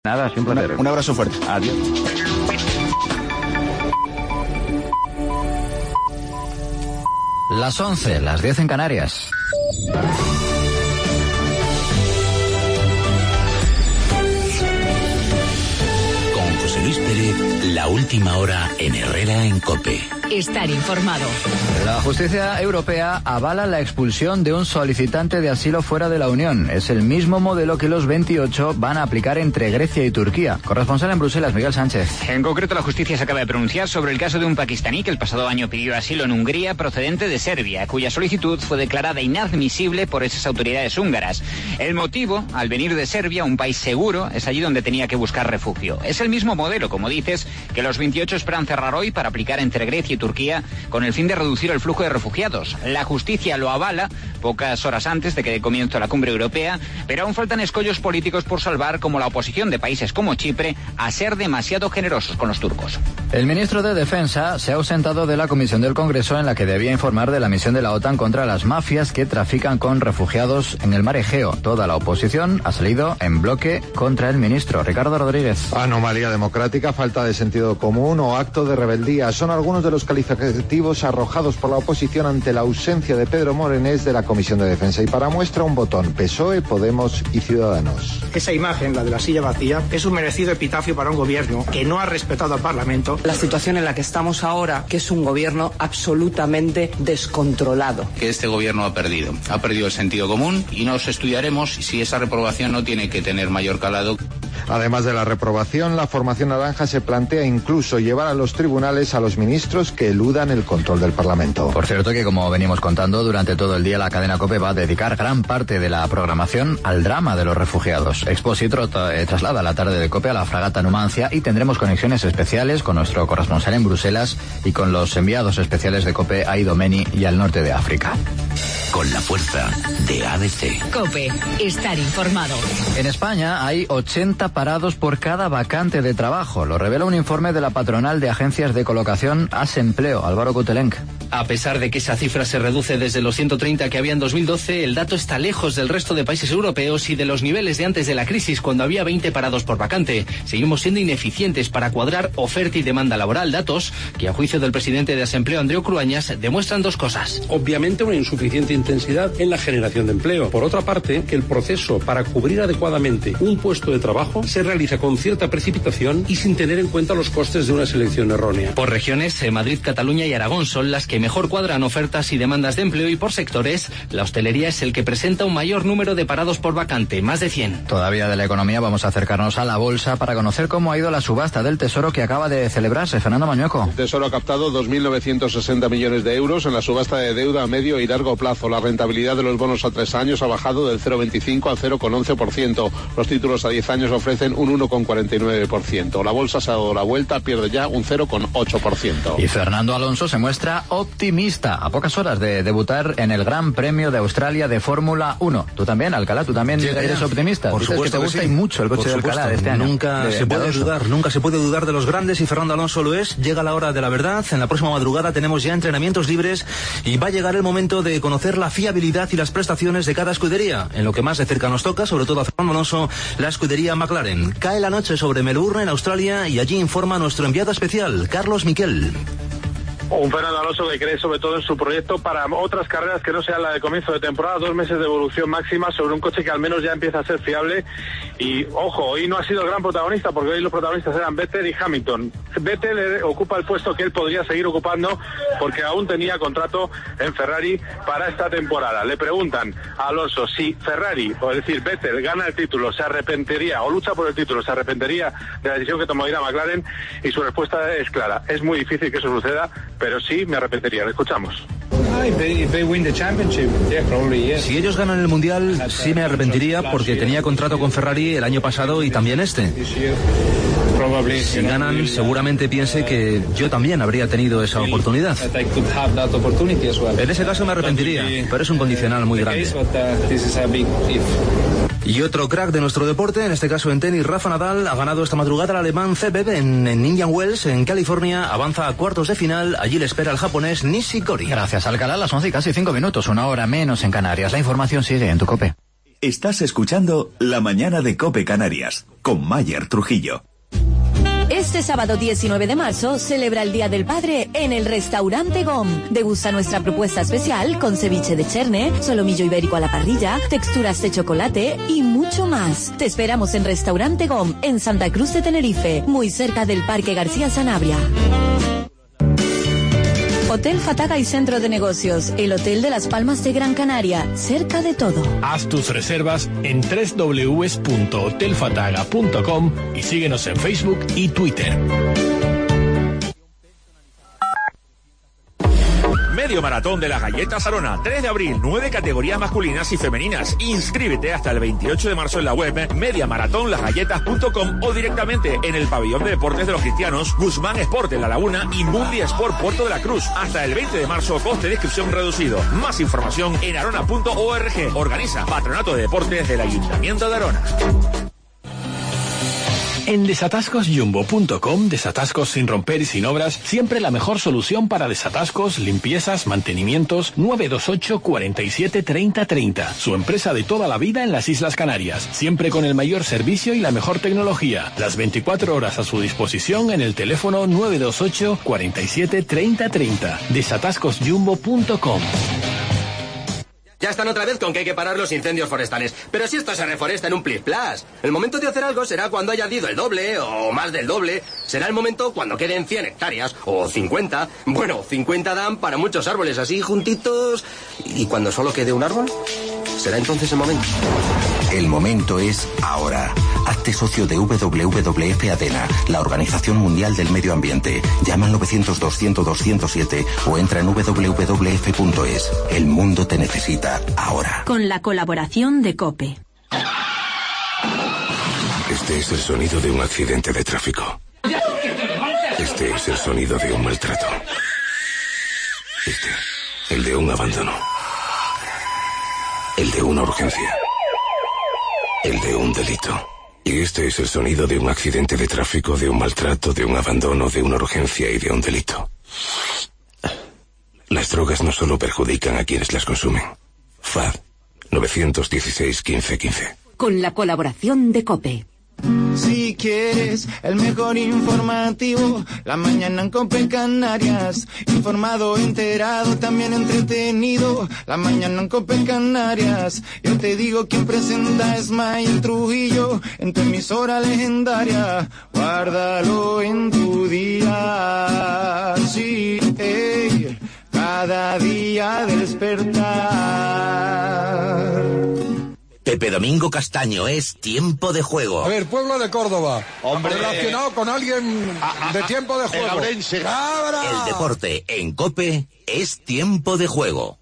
Nada, siempre placer. Un abrazo fuerte. Adiós. Las 11, las 10 en Canarias. Con José Luis Pérez, la última hora en Herrera en COPE. Estar informado. La justicia europea avala la expulsión de un solicitante de asilo fuera de la Unión. Es el mismo modelo que los 28 van a aplicar entre Grecia y Turquía. Corresponsal en Bruselas, Miguel Sánchez. En concreto, la justicia se acaba de pronunciar sobre el caso de un pakistaní que el pasado año pidió asilo en Hungría procedente de Serbia, cuya solicitud fue declarada inadmisible por esas autoridades húngaras. El motivo, al venir de Serbia, un país seguro, es allí donde tenía que buscar refugio. Es el mismo modelo, como dices, que los 28 esperan cerrar hoy para aplicar entre Grecia y Turquía con el fin de reducir el flujo de refugiados. La justicia lo avala pocas horas antes de que dé comienzo la cumbre europea, pero aún faltan escollos políticos por salvar, como la oposición de países como Chipre a ser demasiado generosos con los turcos. El ministro de Defensa se ha ausentado de la comisión del Congreso en la que debía informar de la misión de la OTAN contra las mafias que trafican con refugiados en el mar Egeo. Toda la oposición ha salido en bloque contra el ministro. Ricardo Rodríguez. Anomalía democrática, falta de sentido común o acto de rebeldía son algunos de los calificativos arrojados por la oposición ante la ausencia de Pedro Morenés de la Comisión de Defensa. Y para muestra un botón: PSOE, Podemos y Ciudadanos. Esa imagen, la de la silla vacía, es un merecido epitafio para un gobierno que no ha respetado al Parlamento. La situación en la que estamos ahora, que es un gobierno absolutamente descontrolado. Que este gobierno ha perdido el sentido común y nos estudiaremos si esa reprobación no tiene que tener mayor calado. Además de la reprobación, la formación naranja se plantea incluso llevar a los tribunales a los ministros que eludan el control del Parlamento. Por cierto que, como venimos contando, durante todo el día la cadena COPE va a dedicar gran parte de la programación al drama de los refugiados. Expósito traslada la tarde de COPE a la fragata Numancia y tendremos conexiones especiales con nuestro corresponsal en Bruselas y con los enviados especiales de COPE a Idomeni y al norte de África. Con la fuerza de ABC. COPE. Estar informado. En España hay 80 parados por cada vacante de trabajo. Lo revela un informe de la patronal de agencias de colocación Asempleo. Álvaro Cutelenc. A pesar de que esa cifra se reduce desde los 130 que había en 2012, el dato está lejos del resto de países europeos y de los niveles de antes de la crisis, cuando había 20 parados por vacante. Seguimos siendo ineficientes para cuadrar oferta y demanda laboral, datos que, a juicio del presidente de Asempleo, Andreu Cruañas, demuestran dos cosas. Obviamente una insuficiente intensidad en la generación de empleo. Por otra parte, que el proceso para cubrir adecuadamente un puesto de trabajo se realiza con cierta precipitación y sin tener en cuenta los costes de una selección errónea. Por regiones, Madrid, Cataluña y Aragón son las que mejor cuadran ofertas y demandas de empleo, y por sectores, la hostelería es el que presenta un mayor número de parados por vacante, más de 100. Todavía de la economía vamos a acercarnos a la bolsa para conocer cómo ha ido la subasta del Tesoro que acaba de celebrarse. Fernando Mañueco. El Tesoro ha captado 2.960 millones de euros en la subasta de deuda a medio y largo plazo. La rentabilidad de los bonos a 3 años ha bajado del 0,25 al 0,11%. Los títulos a 10 años ofrecen un 1,49%. La bolsa se ha dado la vuelta, pierde ya un 0,8%. Y Fernando Alonso se muestra optimista a pocas horas de debutar en el Gran Premio de Australia de Fórmula 1. Tú también, Alcalá, tú también eres optimista. Por supuesto que te gusta sí. y mucho el coche de Alcalá de este año. Nunca se puede dudar de los grandes, y Fernando Alonso lo es. Llega la hora de la verdad. En la próxima madrugada tenemos ya entrenamientos libres y va a llegar el momento de conocer la fiabilidad y las prestaciones de cada escudería. En lo que más de cerca nos toca, sobre todo a Fernando Alonso, la escudería McLaren. Cae la noche sobre Melbourne, en Australia, y allí informa nuestro enviado especial, Carlos Miquel. Un Fernando Alonso que cree sobre todo en su proyecto para otras carreras que no sean la de comienzo de temporada, 2 meses de evolución máxima sobre un coche que al menos ya empieza a ser fiable. Y ojo, hoy no ha sido el gran protagonista, porque hoy los protagonistas eran Vettel y Hamilton. Vettel ocupa el puesto que él podría seguir ocupando porque aún tenía contrato en Ferrari para esta temporada. Le preguntan a Alonso si Ferrari, o es decir, Vettel, gana el título, se arrepentiría, o lucha por el título, se arrepentiría de la decisión que tomó ir a McLaren, y su respuesta es clara: es muy difícil que eso suceda, pero sí me arrepentiría. Lo escuchamos. Si ellos ganan el Mundial, sí me arrepentiría, porque tenía contrato con Ferrari el año pasado y también este. Si ganan, seguramente piense que yo también habría tenido esa oportunidad. En ese caso me arrepentiría, pero es un condicional muy grande. Y otro crack de nuestro deporte, en este caso en tenis, Rafa Nadal, ha ganado esta madrugada al alemán Zverev en Indian Wells, en California. Avanza a cuartos de final. Allí le espera el japonés Nishikori. Gracias, Alcalá. Las 11 y casi 5 minutos, 1 hora menos en Canarias. La información sigue en tu COPE. Estás escuchando La Mañana de COPE Canarias, con Mayer Trujillo. Este sábado 19 de marzo celebra el Día del Padre en el Restaurante GOM. Degusta nuestra propuesta especial con ceviche de cherne, solomillo ibérico a la parrilla, texturas de chocolate y mucho más. Te esperamos en Restaurante GOM, en Santa Cruz de Tenerife, muy cerca del Parque García Sanabria. Hotel Fataga y Centro de Negocios, el Hotel de las Palmas de Gran Canaria, cerca de todo. Haz tus reservas en www.hotelfataga.com y síguenos en Facebook y Twitter. Medio maratón de las galletas Arona, 3 de abril, 9 categorías masculinas y femeninas. Inscríbete hasta el 28 de marzo en la web mediamaratonlasgalletas.com o directamente en el pabellón de deportes de los cristianos, Guzmán Sport en La Laguna y Mundi Sport Puerto de la Cruz. Hasta el 20 de marzo, coste de inscripción reducido. Más información en arona.org. Organiza Patronato de Deportes del Ayuntamiento de Arona. En desatascosjumbo.com, desatascos sin romper y sin obras, siempre la mejor solución para desatascos, limpiezas, mantenimientos. 928 47 30 30. Su empresa de toda la vida en las Islas Canarias, siempre con el mayor servicio y la mejor tecnología. Las 24 horas a su disposición en el teléfono 928 47 30 30. desatascosjumbo.com. Ya están otra vez con que hay que parar los incendios forestales. Pero si esto se reforesta en un plis-plas. El momento de hacer algo será cuando haya ardido el doble o más del doble. Será el momento cuando queden 100 hectáreas o 50. Bueno, 50 dan para muchos árboles así juntitos. ¿Y cuando solo quede un árbol? ¿Será entonces el momento? El momento es ahora. Hazte socio de WWF Adena, la Organización Mundial del Medio Ambiente. Llama al 900-200-207 o entra en www.es. El mundo te necesita ahora. Con la colaboración de COPE. Este es el sonido de un accidente de tráfico. Este es el sonido de un maltrato. Este, el de un abandono. El de una urgencia. El de un delito. Y este es el sonido de un accidente de tráfico, de un maltrato, de un abandono, de una urgencia y de un delito. Las drogas no solo perjudican a quienes las consumen. FAD 916 15 15. Con la colaboración de COPE. Si quieres el mejor informativo, la mañana en COPE Canarias. Informado, enterado, también entretenido. La mañana en COPE Canarias. Yo te digo quién presenta es Mayer Trujillo. En tu emisora legendaria, guárdalo en tu día. Sí, hey, cada día despertar. Pepe Domingo Castaño, es Tiempo de Juego. A ver, pueblo de Córdoba. Hombre, relacionado con alguien de Tiempo de Juego. El deporte en COPE es Tiempo de Juego.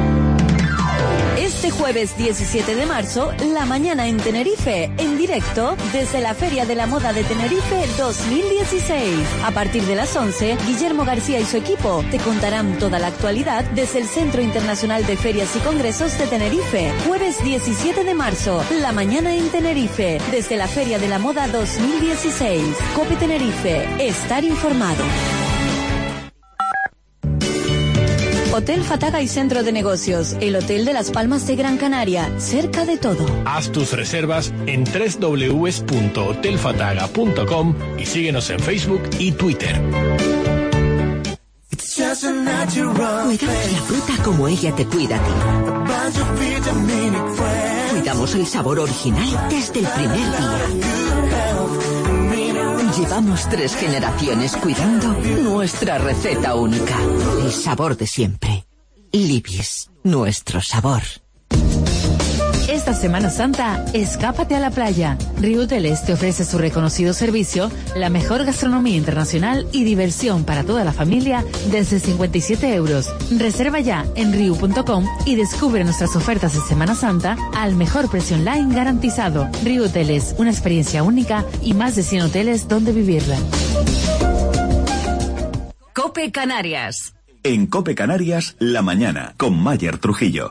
Este jueves 17 de marzo, la mañana en Tenerife, en directo desde la Feria de la Moda de Tenerife 2016. A partir de las 11, Guillermo García y su equipo te contarán toda la actualidad desde el Centro Internacional de Ferias y Congresos de Tenerife. Jueves 17 de marzo, la mañana en Tenerife, desde la Feria de la Moda 2016. COPE Tenerife, estar informado. Hotel Fataga y Centro de Negocios, el Hotel de las Palmas de Gran Canaria, cerca de todo. Haz tus reservas en www.hotelfataga.com y síguenos en Facebook y Twitter. Cuidamos la fruta como ella te cuida a ti. Cuidamos el sabor original desde el primer día. Llevamos 3 generaciones cuidando nuestra receta única. El sabor de siempre. Libis, nuestro sabor. Esta Semana Santa, escápate a la playa. Riu Hoteles te ofrece su reconocido servicio, la mejor gastronomía internacional y diversión para toda la familia desde 57 euros. Reserva ya en riu.com y descubre nuestras ofertas de Semana Santa al mejor precio online garantizado. Riu Hoteles, una experiencia única y más de 100 hoteles donde vivirla. COPE Canarias. En COPE Canarias, la mañana, con Mayer Trujillo.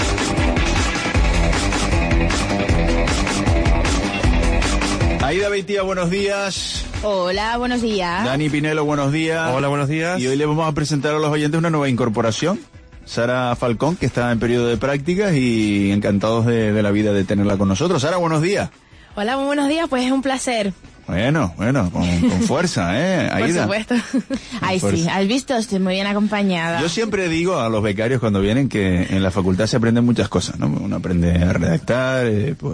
Aida 28. García, buenos días. Hola, buenos días. Dani Pinelo, buenos días. Hola, buenos días. Y hoy le vamos a presentar a los oyentes una nueva incorporación. Sara Falcón, que está en periodo de prácticas y encantados de la vida de tenerla con nosotros. Sara, buenos días. Hola, muy buenos días, pues es un placer. Bueno, con fuerza, Aida. Por supuesto. Ay, sí, has visto, estoy muy bien acompañada. Yo siempre digo a los becarios cuando vienen que en la facultad se aprenden muchas cosas, ¿no? Uno aprende a redactar,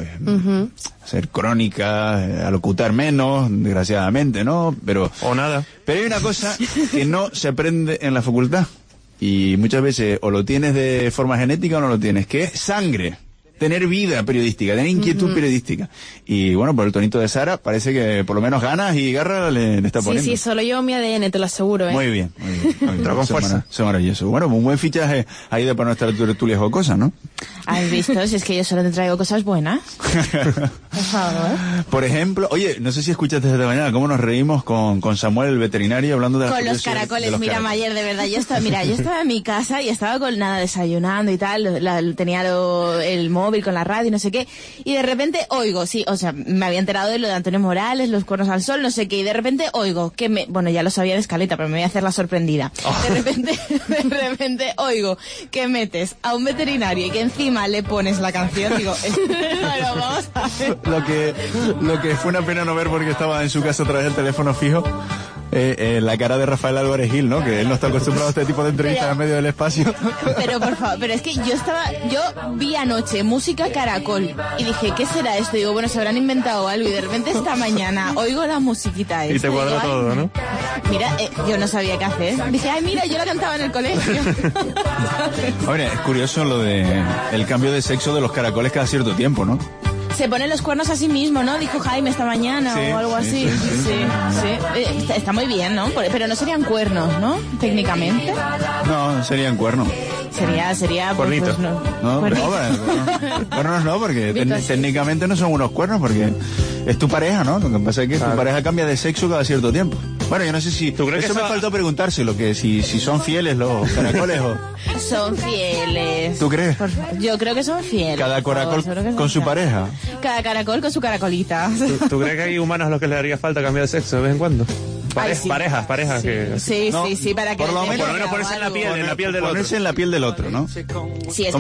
hacer crónicas, a locutar menos, desgraciadamente, ¿no? O nada. Pero hay una cosa que no se aprende en la facultad. Y muchas veces o lo tienes de forma genética o no lo tienes, que es sangre. Tener vida periodística, tener inquietud periodística. Y bueno, por el tonito de Sara, parece que por lo menos ganas y garra le está poniendo. Sí, solo yo mi ADN, te lo aseguro, ¿eh? Muy bien. Entró con fuerza. Eso es maravilloso. Bueno, un buen fichaje ahí de para nuestra tertulia jocosa, ¿no? ¿Has visto? Si es que yo solo te traigo cosas buenas. Por favor. Por ejemplo, oye, no sé si escuchaste desde mañana cómo nos reímos con Samuel, el veterinario, hablando de con los caracoles. Mira, Mayer, de verdad, yo estaba en mi casa y estaba con nada desayunando y tal, tenía el móvil con la radio y no sé qué, y de repente oigo, me había enterado de lo de Antonio Morales, los cuernos al sol, no sé qué, y de repente oigo que bueno, ya lo sabía de escaleta, pero me voy a hacer la sorprendida. De repente oigo que metes a un veterinario y que encima le pones la canción, digo, bueno, vamos a ver. Lo que fue una pena no ver porque estaba en su casa a través del teléfono fijo. La cara de Rafael Álvarez Gil, ¿no? Que él no está acostumbrado a este tipo de entrevistas en medio del espacio. Pero por favor, pero es que yo vi anoche música Caracol y dije, ¿qué será esto? Digo, bueno, se habrán inventado algo, y de repente esta mañana oigo la musiquita esta. Y te cuadró todo, ¿no? Mira, yo no sabía qué hacer. Dije, ay, mira, yo la cantaba en el colegio. Oye, es curioso lo de el cambio de sexo de los caracoles cada cierto tiempo, ¿no? Se ponen los cuernos a sí mismo, ¿no? Dijo Jaime esta mañana o algo así. Sí. Está muy bien, ¿no? Pero no serían cuernos, ¿no? Técnicamente. No, serían cuernos. Sería cuernito. Pues, no. Cuernos no, porque técnicamente no son unos cuernos, porque es tu pareja, ¿no? Lo que pasa es que tu pareja cambia de sexo cada cierto tiempo. Bueno, yo no sé si... ¿Tú crees eso que me faltó preguntárselo, que si son fieles los caracoles o... Son fieles. ¿Tú crees? Yo creo que son fieles. Cada caracol con su pareja. Cada caracol con su caracolita. ¿Tú crees que hay humanos a los que les haría falta cambiar de sexo de vez en cuando? Parejas sí. que... Sí, para que... Por lo menos ponerse en la piel del otro. Ponerse en la piel del otro, ¿no? Sí, es que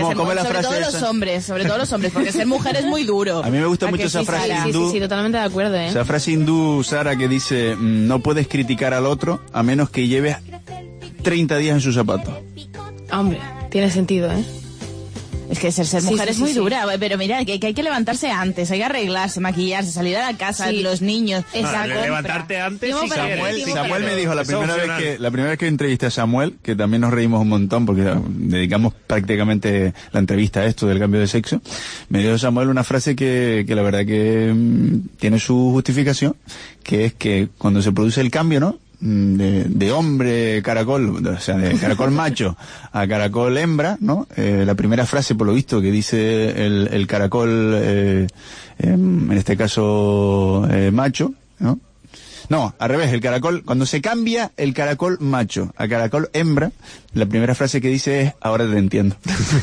sobre todo los hombres, porque ser mujer es muy duro. A mí me gusta mucho esa frase hindú. Sí, totalmente de acuerdo, ¿eh? Esa frase hindú, Sara, que dice, no puedes criticar al otro a menos que lleves 30 días en sus zapatos. Hombre, tiene sentido, ¿eh? Es que ser mujer es muy dura, pero mira, que hay que levantarse antes, hay que arreglarse, maquillarse, salir a la casa, los niños. Levantarte antes Samuel me dijo la primera vez que entrevisté a Samuel, que también nos reímos un montón porque dedicamos prácticamente la entrevista a esto del cambio de sexo, me dijo Samuel una frase que la verdad que tiene su justificación, que es que cuando se produce el cambio, ¿no? De hombre caracol, o sea, de caracol macho a caracol hembra, ¿no? La primera frase, por lo visto, que dice el caracol, en este caso, macho, ¿no? No, al revés, el caracol, cuando se cambia el caracol macho a caracol hembra, la primera frase que dice es, ahora te entiendo.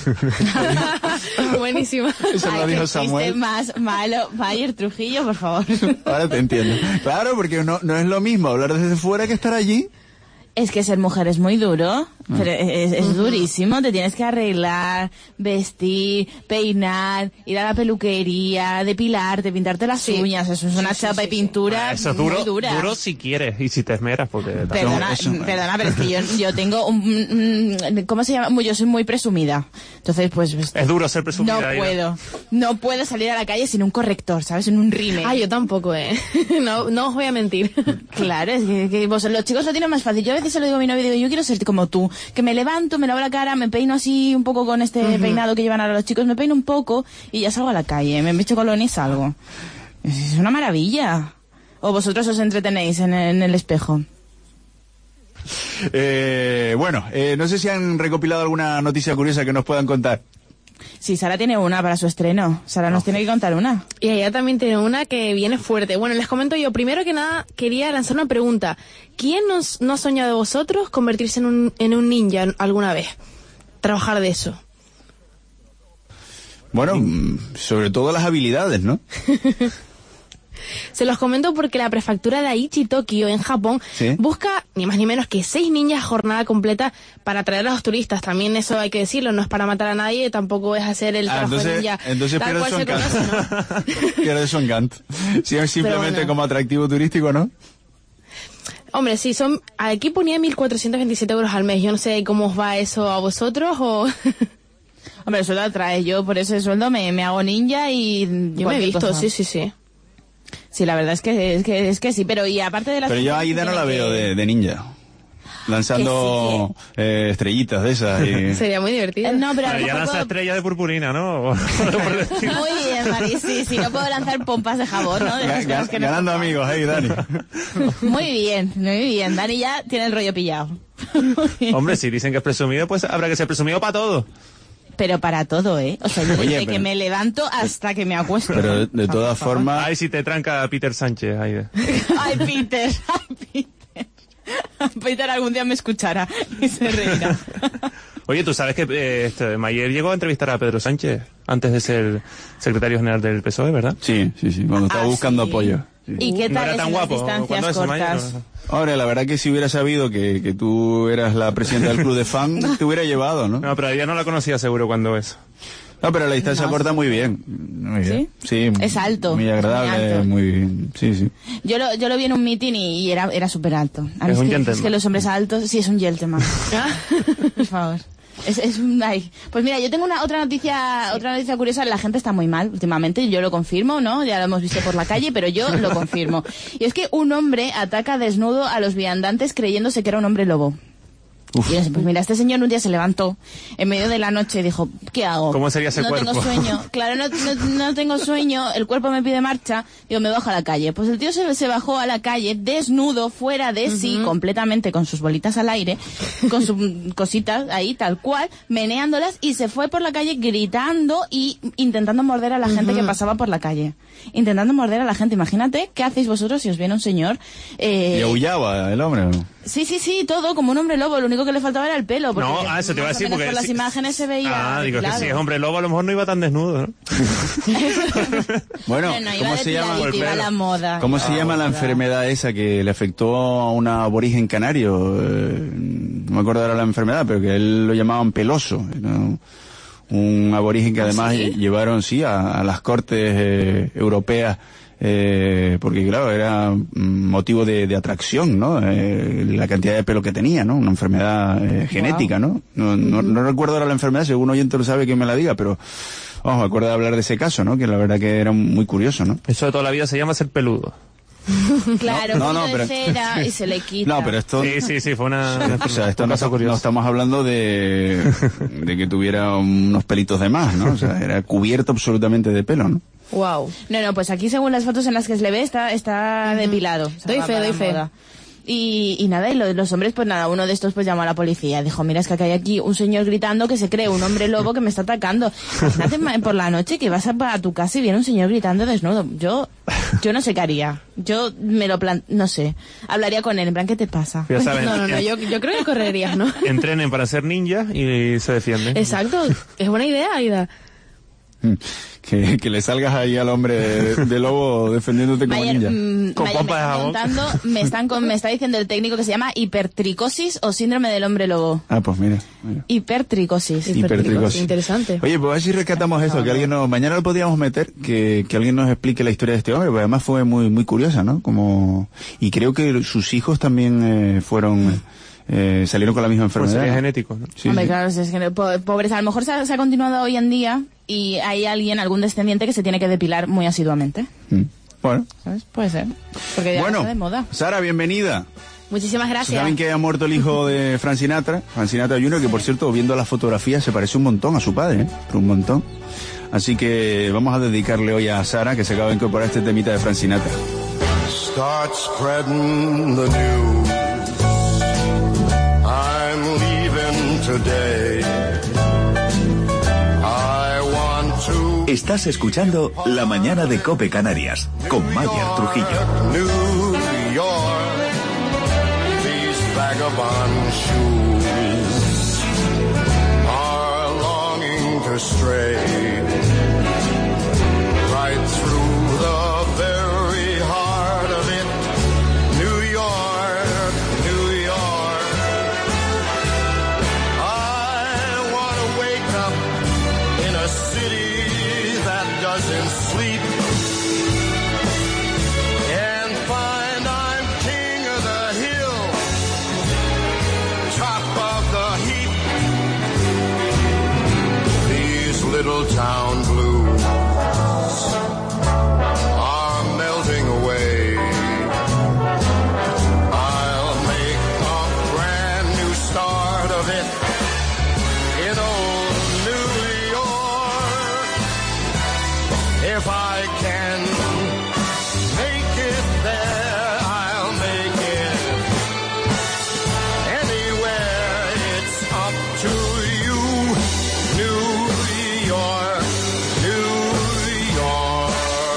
Buenísimo. Eso lo dijo Samuel. Más malo, Mayer Trujillo, por favor. Ahora te entiendo. Claro, porque no es lo mismo hablar desde fuera que estar allí. Es que ser mujer es muy duro, pero es durísimo, te tienes que arreglar, vestir, peinar, ir a la peluquería, depilarte, pintarte las uñas, eso es una chapa y pintura eso es muy dura. Duro si quieres y si te esmeras, porque... Perdona, pero es que yo tengo ¿cómo se llama? Yo soy muy presumida, entonces pues... Es duro ser presumida. No puedo salir a la calle sin un corrector, ¿sabes? En un rímel. Ah, yo tampoco, no os voy a mentir. Claro, es que los chicos lo tienen más fácil. Yo a veces se lo digo a mi novio, digo, yo quiero ser como tú, que me levanto, me lavo la cara, me peino así un poco con este peinado que llevan ahora los chicos, me peino un poco y ya salgo a la calle, me echo colonia y salgo. Es una maravilla. ¿O vosotros os entretenéis en el espejo? No sé si han recopilado alguna noticia curiosa que nos puedan contar. Sí, Sara tiene una para su estreno. Sara nos tiene que contar una. Y ella también tiene una que viene fuerte. Bueno, les comento yo. Primero que nada, quería lanzar una pregunta. ¿Quién no ha soñado de vosotros convertirse en un ninja alguna vez? Trabajar de eso. Bueno, sobre todo las habilidades, ¿no? Se los comento porque la prefectura de Aichi, Tokio, en Japón, busca ni más ni menos que 6 ninjas jornada completa para atraer a los turistas. También eso hay que decirlo, no es para matar a nadie, tampoco es hacer el trabajo de ninja. Entonces tal cual se conoce, ¿no? Pierde su encanto. Si es simplemente bueno, como atractivo turístico, ¿no? Hombre, sí, aquí ponía 1.427 euros al mes. Yo no sé cómo os va eso a vosotros o... Hombre, el sueldo atrae. Yo por ese sueldo me hago ninja y... Yo me he visto, cosa. Sí. Sí, la verdad es que sí, pero y aparte de las... Pero yo a Aida no la veo de ninja. Lanzando estrellitas de esas. Y... Sería muy divertido. No, pero ya lanza estrellas de purpurina, ¿no? Muy bien, Mari, sí, no puedo lanzar pompas de jabón, ¿no? Ganando amigos, Dani. Muy bien. Dani ya tiene el rollo pillado. Hombre, si dicen que es presumido, pues habrá que ser presumido para todo. Pero para todo, ¿eh? O sea, yo desde que me levanto hasta que me acuesto. Pero de todas formas... Ay, si te tranca Peter Sánchez, Aida. Ay, Peter. Peter algún día me escuchará y se reirá. Oye, tú sabes que Mayer llegó a entrevistar a Pedro Sánchez antes de ser secretario general del PSOE, ¿verdad? Sí, cuando estaba buscando apoyo. Sí. ¿Y qué tal no era tan guapo distancias cortas? Ahora, la verdad que si hubiera sabido que tú eras la presidenta del club de fan, te hubiera llevado, ¿no? No, pero ella no la conocía seguro cuando eso. No, pero la distancia corta muy bien. Muy bien. ¿Sí? Es alto. Muy agradable, muy bien. Sí. Yo lo vi en un meeting y era súper alto. Es un gentleman. Es que los hombres altos, sí, es un gentleman. Por favor. Es un... Ay. Pues mira, yo tengo otra noticia curiosa. La gente está muy mal últimamente, yo lo confirmo, ¿no? Ya lo hemos visto por la calle, pero yo lo confirmo. Y es que un hombre ataca desnudo a los viandantes creyéndose que era un hombre lobo. Uf. Y pues mira, este señor un día se levantó en medio de la noche y dijo, ¿qué hago? ¿Cómo sería ese cuerpo? No tengo sueño. Claro, no tengo sueño, el cuerpo me pide marcha, digo, me bajo a la calle. Pues el tío se bajó a la calle desnudo, fuera de sí, completamente con sus bolitas al aire, con sus cositas ahí, tal cual, meneándolas, y se fue por la calle gritando y intentando morder a la gente que pasaba por la calle. Intentando morder a la gente. Imagínate, ¿qué hacéis vosotros si os viene un señor? ¿Y aullaba el hombre o no? Sí, todo como un hombre lobo. Lo único que le faltaba era el pelo. No, eso te iba a decir porque... por las imágenes se veía... digo, claro. Que si es hombre lobo a lo mejor no iba tan desnudo, ¿no? Bueno, ¿cómo se llama? La moda. ¿Cómo se llama la enfermedad esa que le afectó a un aborigen canario? No me acuerdo ahora la enfermedad, pero que él lo llamaban peloso, ¿no? Un aborigen que además llevaron, a las cortes europeas, porque claro, era motivo de atracción, ¿no? La cantidad de pelo que tenía, ¿no? Una enfermedad genética, ¿no? No recuerdo ahora la enfermedad, si algún oyente lo sabe que me la diga, pero me acuerdo de hablar de ese caso, ¿no? Que la verdad que era muy curioso, ¿no? Eso de toda la vida se llama ser peludo. Claro, pero cera y se le quita. No, pero esto... Sí, fue una... O sea, esto no estamos hablando de que tuviera unos pelitos de más, ¿no? O sea, era cubierto absolutamente de pelo, ¿no? Wow. No, pues aquí según las fotos en las que se le ve está depilado. Doy fe. Y nada, y los hombres, pues nada, uno de estos pues llamó a la policía. Dijo, mira, es que acá hay aquí un señor gritando que se cree un hombre lobo que me está atacando. Imagínate por la noche que vas a tu casa y viene un señor gritando desnudo. Yo no sé qué haría. Yo me lo no sé. Hablaría con él, en plan, ¿qué te pasa? Ya saben, no, yo creo que correrías, ¿no? Entrenen para ser ninja y se defienden. Exacto, es buena idea, Aida. Que le salgas ahí al hombre de lobo defendiéndote como ninja. Con pompa de jabón. Me está diciendo el técnico que se llama hipertricosis o síndrome del hombre lobo. Ah, pues mira. Hipertricosis. Interesante. Oye, pues a ver si rescatamos eso, que alguien mañana lo podríamos meter, que alguien nos explique la historia de este hombre, porque además fue muy, muy curiosa, ¿no? Y creo que sus hijos también fueron... salieron con la misma enfermedad. Pues sería genético, ¿no? Sí, Hombre, claro, es que pobres, a lo mejor se ha continuado hoy en día y hay algún descendiente que se tiene que depilar muy asiduamente. Bueno. ¿Sabes? Puede ser. Porque ya está de moda. Sara, bienvenida. Muchísimas gracias. Saben que ha muerto el hijo de Frank Sinatra Jr., que por cierto, viendo las fotografías, se parece un montón a su padre, un montón. Así que vamos a dedicarle hoy a Sara, que se acaba de incorporar este temita de Frank Sinatra. Start spreading the news. I'm leaving today. I want to... Estás escuchando La Mañana de COPE Canarias con Mayer Trujillo. New York, these vagabond shoes are longing to stray right through the very town blues are melting away. I'll make a brand new start of it in old New York. If I can make it there, I'll make it anywhere. It's up to you, New York, New York.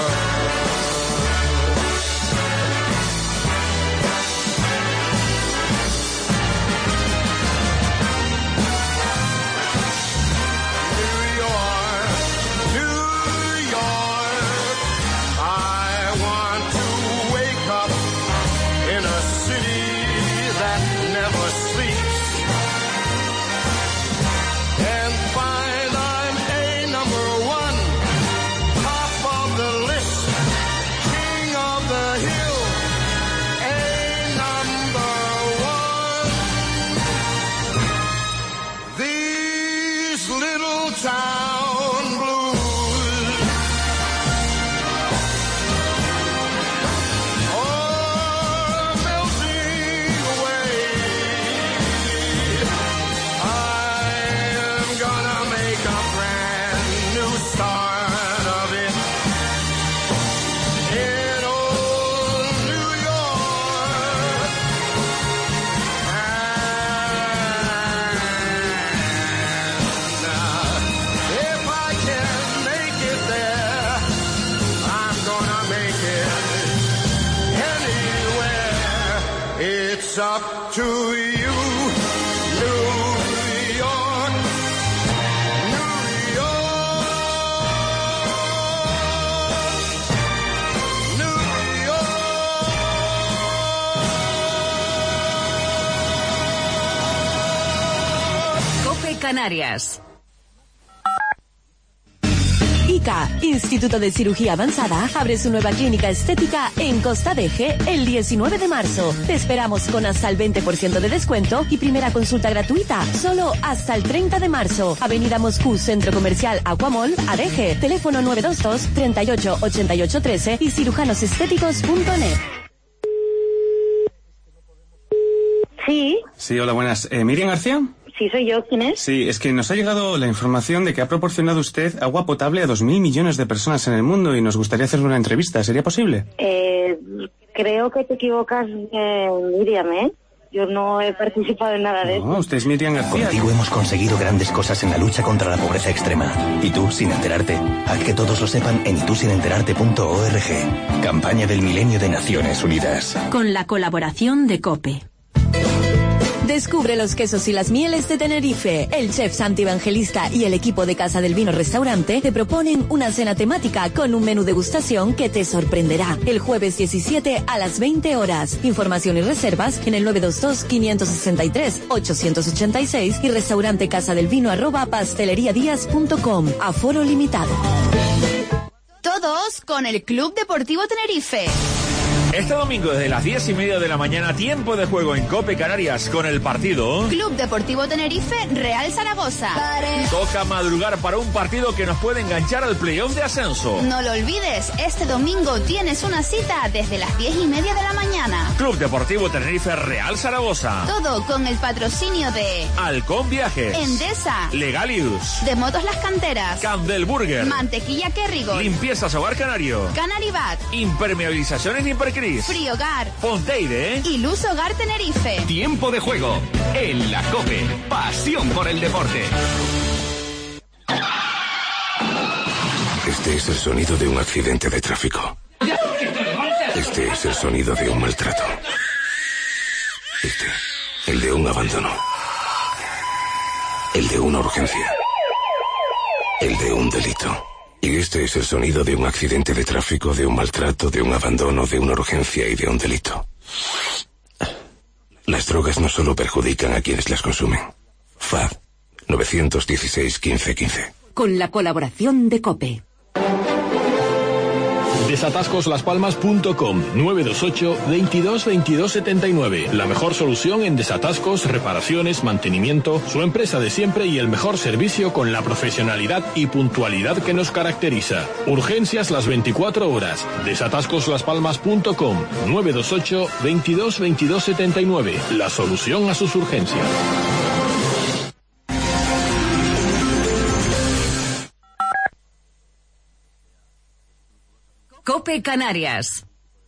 New York, New York. I want to wake up in a city that never sleeps and find I'm a number one, top of the list, king of the hill, a number one. These little town blues are melting away. I'm gonna make a brand new start of it in old New York. If I can make it there, I'm gonna make it anywhere. It's up to you, New York, New York, New COPE Canarias. ICA, Instituto de Cirugía Avanzada, abre su nueva clínica estética en Costa Deje el 19 de marzo. Te esperamos con hasta el 20% de descuento y primera consulta gratuita, solo hasta el 30 de marzo. Avenida Moscú, Centro Comercial Aquamall, Adeje. Teléfono 922 38 88 13 y cirujanosestéticos.net. Sí. Sí, hola, buenas. ¿Miriam García? Sí, soy yo. ¿Quién es? Sí, es que nos ha llegado la información de que ha proporcionado usted agua potable a 2.000 millones de personas en el mundo y nos gustaría hacerle una entrevista. ¿Sería posible? Creo que te equivocas, Miriam, ¿eh? Yo no he participado en nada de eso. No, usted es Miriam García. Contigo hemos conseguido grandes cosas en la lucha contra la pobreza extrema. Y tú, sin enterarte. Haz que todos lo sepan en itusinenterarte.org. Campaña del Milenio de Naciones Unidas. Con la colaboración de COPE. Descubre los quesos y las mieles de Tenerife. El chef Santi Evangelista y el equipo de Casa del Vino Restaurante te proponen una cena temática con un menú degustación que te sorprenderá. El jueves 17 a las 20 horas. Información y reservas en el 922-563-886 y restaurantecasadelvino@pasteleriadias.com. Aforo limitado. Todos con el Club Deportivo Tenerife. Este domingo desde las 10:30 de la mañana, tiempo de juego en COPE Canarias con el partido Club Deportivo Tenerife, Real Zaragoza. Toca madrugar para un partido que nos puede enganchar al playoff de ascenso. No lo olvides, este domingo tienes una cita desde las 10:30 de la mañana. Club Deportivo Tenerife, Real Zaragoza. Todo con el patrocinio de Halcón Viajes, Endesa, Legalius, De Motos Las Canteras, Candel Burger, Mantequilla Kerrigon, Limpiezas Hogar Canario, Canaribat, Impermeabilizaciones Impercris, Friogar, Fonteide y Luz Hogar Tenerife. Tiempo de juego en la COPE. Pasión por el deporte. Este es el sonido de un accidente de tráfico. Este es el sonido de un maltrato. Este, el de un abandono. El de una urgencia. El de un delito. Y este es el sonido de un accidente de tráfico, de un maltrato, de un abandono, de una urgencia y de un delito. Las drogas no solo perjudican a quienes las consumen. FAD 916 1515. Con la colaboración de COPE. Desatascoslaspalmas.com 928 22 22 79. La mejor solución en desatascos, reparaciones, mantenimiento, su empresa de siempre y el mejor servicio con la profesionalidad y puntualidad que nos caracteriza. Urgencias las 24 horas. Desatascoslaspalmas.com 928 22 22 79. La solución a sus urgencias. COPE Canarias.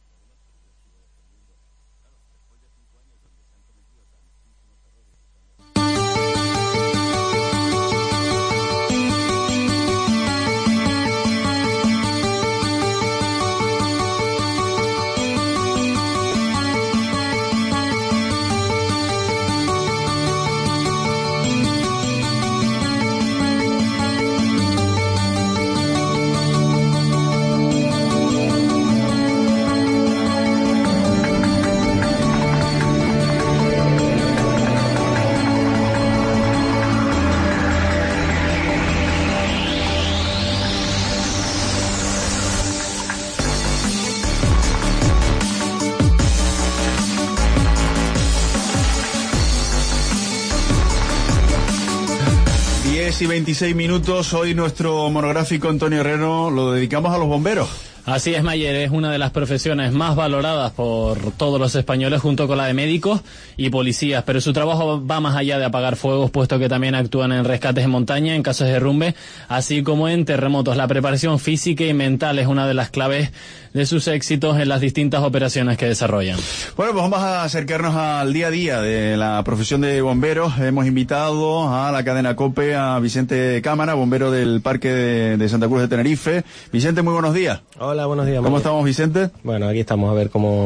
Y 26 minutos, hoy nuestro monográfico Antonio Herrero lo dedicamos a los bomberos. Así es, Mayer, es una de las profesiones más valoradas por todos los españoles junto con la de médicos y policías, pero su trabajo va más allá de apagar fuegos, puesto que también actúan en rescates en montaña, en casos de derrumbe, así como en terremotos. La preparación física y mental es una de las claves de sus éxitos en las distintas operaciones que desarrollan. Bueno, pues vamos a acercarnos al día a día de la profesión de bomberos. Hemos invitado a la cadena COPE a Vicente Cámara, bombero del Parque de Santa Cruz de Tenerife. Vicente, muy buenos días. Hola, buenos días. ¿Cómo estamos, Vicente? Bueno, aquí estamos a ver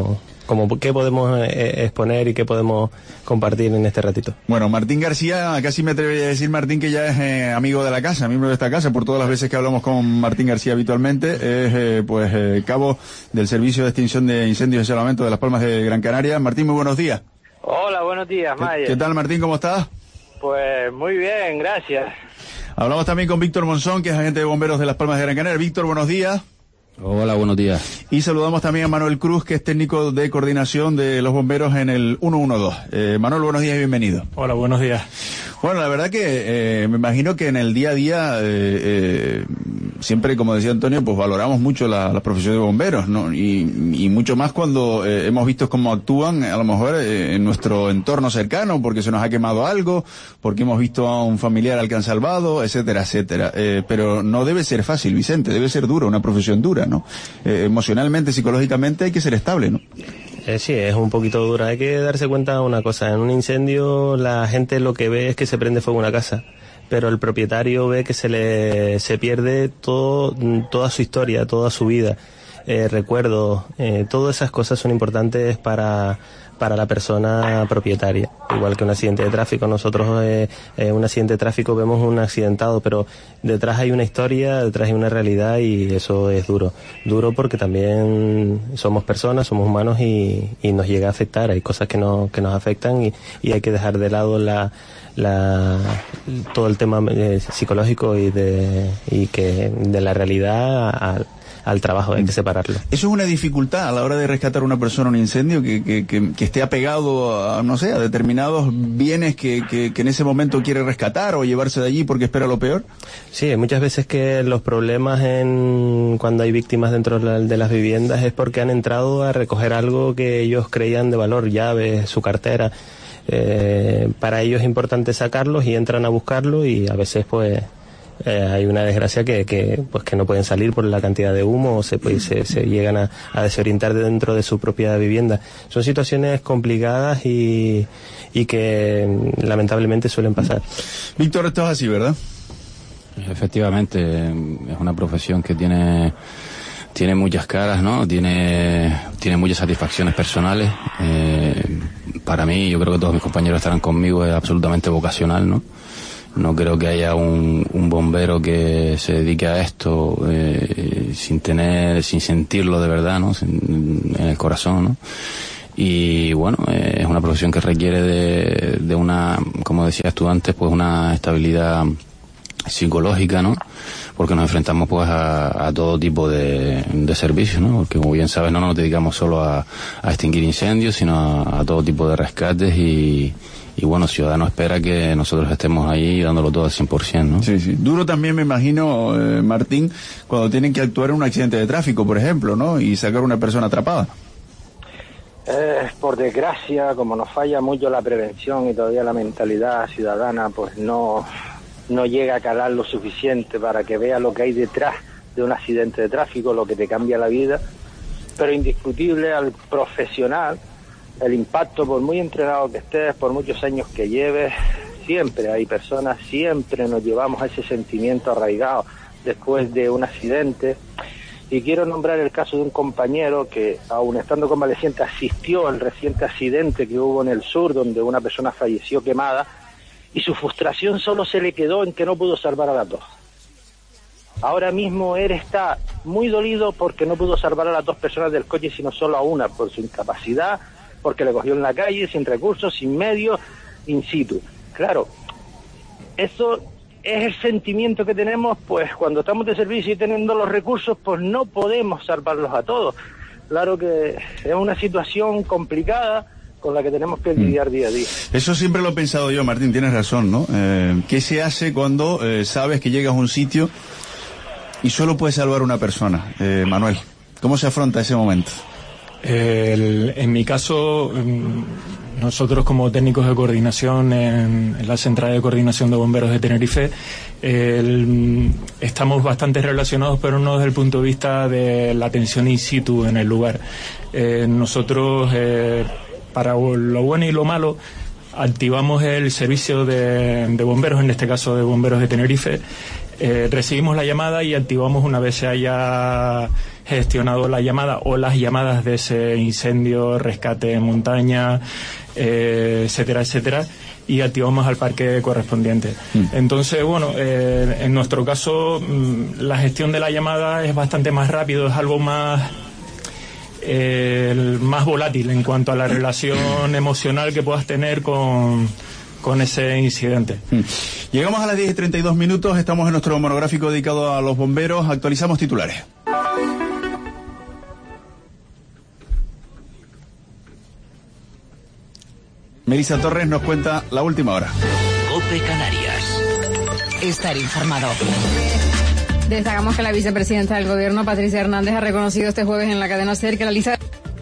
qué podemos exponer y qué podemos compartir en este ratito. Bueno, Martín García, casi me atrevería a decir, Martín, que ya es amigo de la casa, miembro de esta casa, por todas las veces que hablamos con Martín García habitualmente, es cabo del Servicio de Extinción de Incendios y Salvamento de Las Palmas de Gran Canaria. Martín, muy buenos días. Hola, buenos días, Mayer. ¿Qué tal, Martín? ¿Cómo estás? Pues muy bien, gracias. Hablamos también con Víctor Monzón, que es agente de bomberos de Las Palmas de Gran Canaria. Víctor, buenos días. Hola, buenos días. Y saludamos también a Manuel Cruz, que es técnico de coordinación de los bomberos en el 112. Manuel, buenos días y bienvenido. Hola, buenos días. Bueno, la verdad que me imagino que en el día a día siempre, como decía Antonio, pues valoramos mucho la profesión de bomberos, ¿no? Y mucho más cuando hemos visto cómo actúan, a lo mejor en nuestro entorno cercano, porque se nos ha quemado algo, porque hemos visto a un familiar al que han salvado, etcétera, etcétera. Pero no debe ser fácil, Vicente, debe ser duro, una profesión dura, ¿no? Emocionalmente, psicológicamente hay que ser estable, ¿no? Sí, es un poquito dura. Hay que darse cuenta de una cosa. En un incendio la gente lo que ve es que se prende fuego una casa, pero el propietario ve que se pierde toda su historia, toda su vida, recuerdos. Todas esas cosas son importantes para la persona propietaria. Igual que un accidente de tráfico, nosotros un accidente de tráfico vemos un accidentado, pero detrás hay una historia, detrás hay una realidad, y eso es duro. Duro porque también somos personas, somos humanos, y nos llega a afectar. Hay cosas que nos afectan, y hay que dejar de lado todo el tema psicológico y de la realidad al trabajo, hay que separarlo. ¿Eso es una dificultad a la hora de rescatar a una persona en un incendio, que esté apegado a, no sé, a determinados bienes que en ese momento quiere rescatar o llevarse de allí porque espera lo peor? Sí, hay muchas veces que los problemas cuando hay víctimas dentro de las viviendas es porque han entrado a recoger algo que ellos creían de valor, llaves, su cartera. Para ellos es importante sacarlos y entran a buscarlo, y a veces pues hay una desgracia que no pueden salir por la cantidad de humo, o se llegan a desorientar dentro de su propia vivienda. Son situaciones complicadas y que lamentablemente suelen pasar. Víctor, esto es así, ¿verdad? Efectivamente, es una profesión que tiene muchas caras, ¿no? Tiene muchas satisfacciones personales. Para mí, yo creo que todos mis compañeros estarán conmigo, es absolutamente vocacional, ¿no? No creo que haya un bombero que se dedique a esto sin sentirlo de verdad, ¿no? En el corazón, ¿no? Y bueno, es una profesión que requiere de una, como decías tú antes, pues una estabilidad psicológica, ¿no? Porque nos enfrentamos pues a todo tipo de servicios, ¿no? Porque como bien sabes, no nos dedicamos solo a extinguir incendios, sino a todo tipo de rescates y bueno, Ciudadanos espera que nosotros estemos ahí dándolo todo al 100%, ¿no? Sí, sí. Duro también, me imagino, Martín, cuando tienen que actuar en un accidente de tráfico, por ejemplo, ¿no? Y sacar a una persona atrapada. Por desgracia, como nos falla mucho la prevención y todavía la mentalidad ciudadana, pues no llega a calar lo suficiente para que vea lo que hay detrás de un accidente de tráfico, lo que te cambia la vida, pero indiscutible al profesional, el impacto, por muy entrenado que estés, por muchos años que lleves, siempre hay personas, siempre nos llevamos a ese sentimiento arraigado después de un accidente. Y quiero nombrar el caso de un compañero que, aun estando convaleciente, asistió al reciente accidente que hubo en el sur, donde una persona falleció quemada, y su frustración solo se le quedó en que no pudo salvar a las dos. Ahora mismo él está muy dolido porque no pudo salvar a las dos personas del coche, sino solo a una, por su incapacidad, porque le cogió en la calle, sin recursos, sin medios, in situ. Claro, eso es el sentimiento que tenemos, pues cuando estamos de servicio y teniendo los recursos, pues no podemos salvarlos a todos. Claro que es una situación complicada con la que tenemos que lidiar día a día. Eso siempre lo he pensado yo, Martín, tienes razón, ¿no? ¿Qué se hace cuando sabes que llegas a un sitio y solo puedes salvar una persona? Manuel, ¿cómo se afronta ese momento? En mi caso, nosotros como técnicos de coordinación en la Central de Coordinación de Bomberos de Tenerife, estamos bastante relacionados, pero no desde el punto de vista de la atención in situ en el lugar. Nosotros, para lo bueno y lo malo, activamos el servicio de bomberos, en este caso de Bomberos de Tenerife. Recibimos la llamada y activamos una vez se haya gestionado la llamada o las llamadas de ese incendio, rescate en montaña, etcétera, etcétera, y activamos al parque correspondiente. Entonces, bueno, en nuestro caso la gestión de la llamada es bastante más rápido, es algo más volátil en cuanto a la relación emocional que puedas tener con ese incidente. Llegamos a las 10:32, estamos en nuestro monográfico dedicado a los bomberos, actualizamos titulares. Melissa Torres nos cuenta la última hora. COPE Canarias. Estar informado. Destacamos que la vicepresidenta del Gobierno, Patricia Hernández, ha reconocido este jueves en la cadena SER que la lista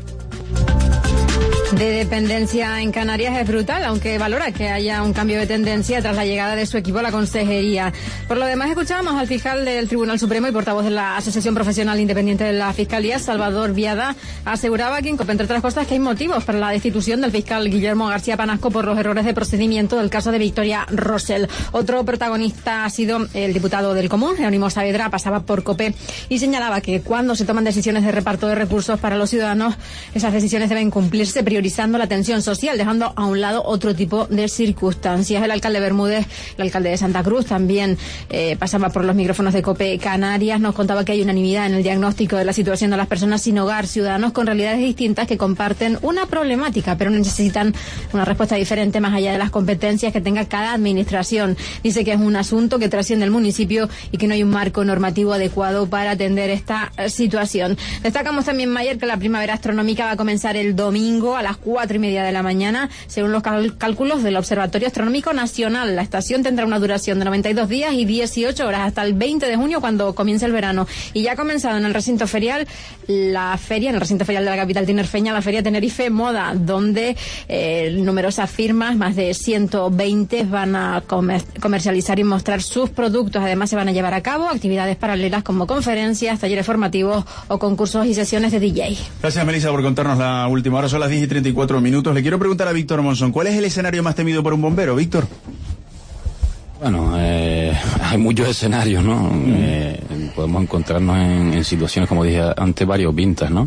de dependencia en Canarias es brutal, aunque valora que haya un cambio de tendencia tras la llegada de su equipo a la consejería. Por lo demás, escuchábamos al fiscal del Tribunal Supremo y portavoz de la Asociación Profesional Independiente de la Fiscalía, Salvador Viada, aseguraba aquí en COPE, entre otras cosas, que hay motivos para la destitución del fiscal Guillermo García Panasco por los errores de procedimiento del caso de Victoria Rosell. Otro protagonista ha sido el diputado del Común, Jerónimo Saavedra, pasaba por COPE y señalaba que cuando se toman decisiones de reparto de recursos para los ciudadanos, esas decisiones deben cumplirse priorizando la atención social, dejando a un lado otro tipo de circunstancias. El alcalde Bermúdez, el alcalde de Santa Cruz, también pasaba por los micrófonos de COPE Canarias, nos contaba que hay unanimidad en el diagnóstico de la situación de las personas sin hogar, ciudadanos con realidades distintas que comparten una problemática, pero necesitan una respuesta diferente más allá de las competencias que tenga cada administración. Dice que es un asunto que trasciende el municipio y que no hay un marco normativo adecuado para atender esta situación. Destacamos también, Mayer, que la primavera astronómica va a comenzar el domingo a las 4:30 de la mañana, según los cálculos del Observatorio Astronómico Nacional. La estación tendrá una duración de 92 días y 18 horas hasta el 20 de junio, cuando comience el verano. Y ya ha comenzado en el recinto ferial la feria, en el recinto ferial de la capital tinerfeña, la Feria Tenerife Moda, donde numerosas firmas, más de 120, van a comercializar y mostrar sus productos. Además, se van a llevar a cabo actividades paralelas como conferencias, talleres formativos o concursos y sesiones de DJ. Gracias, Melissa, por contarnos la última hora. Son las 10:34. Le quiero preguntar a Víctor Monzón, ¿cuál es el escenario más temido por un bombero, Víctor? Bueno, hay muchos escenarios, ¿no? Podemos encontrarnos en situaciones, como dije antes, variopintas, ¿no?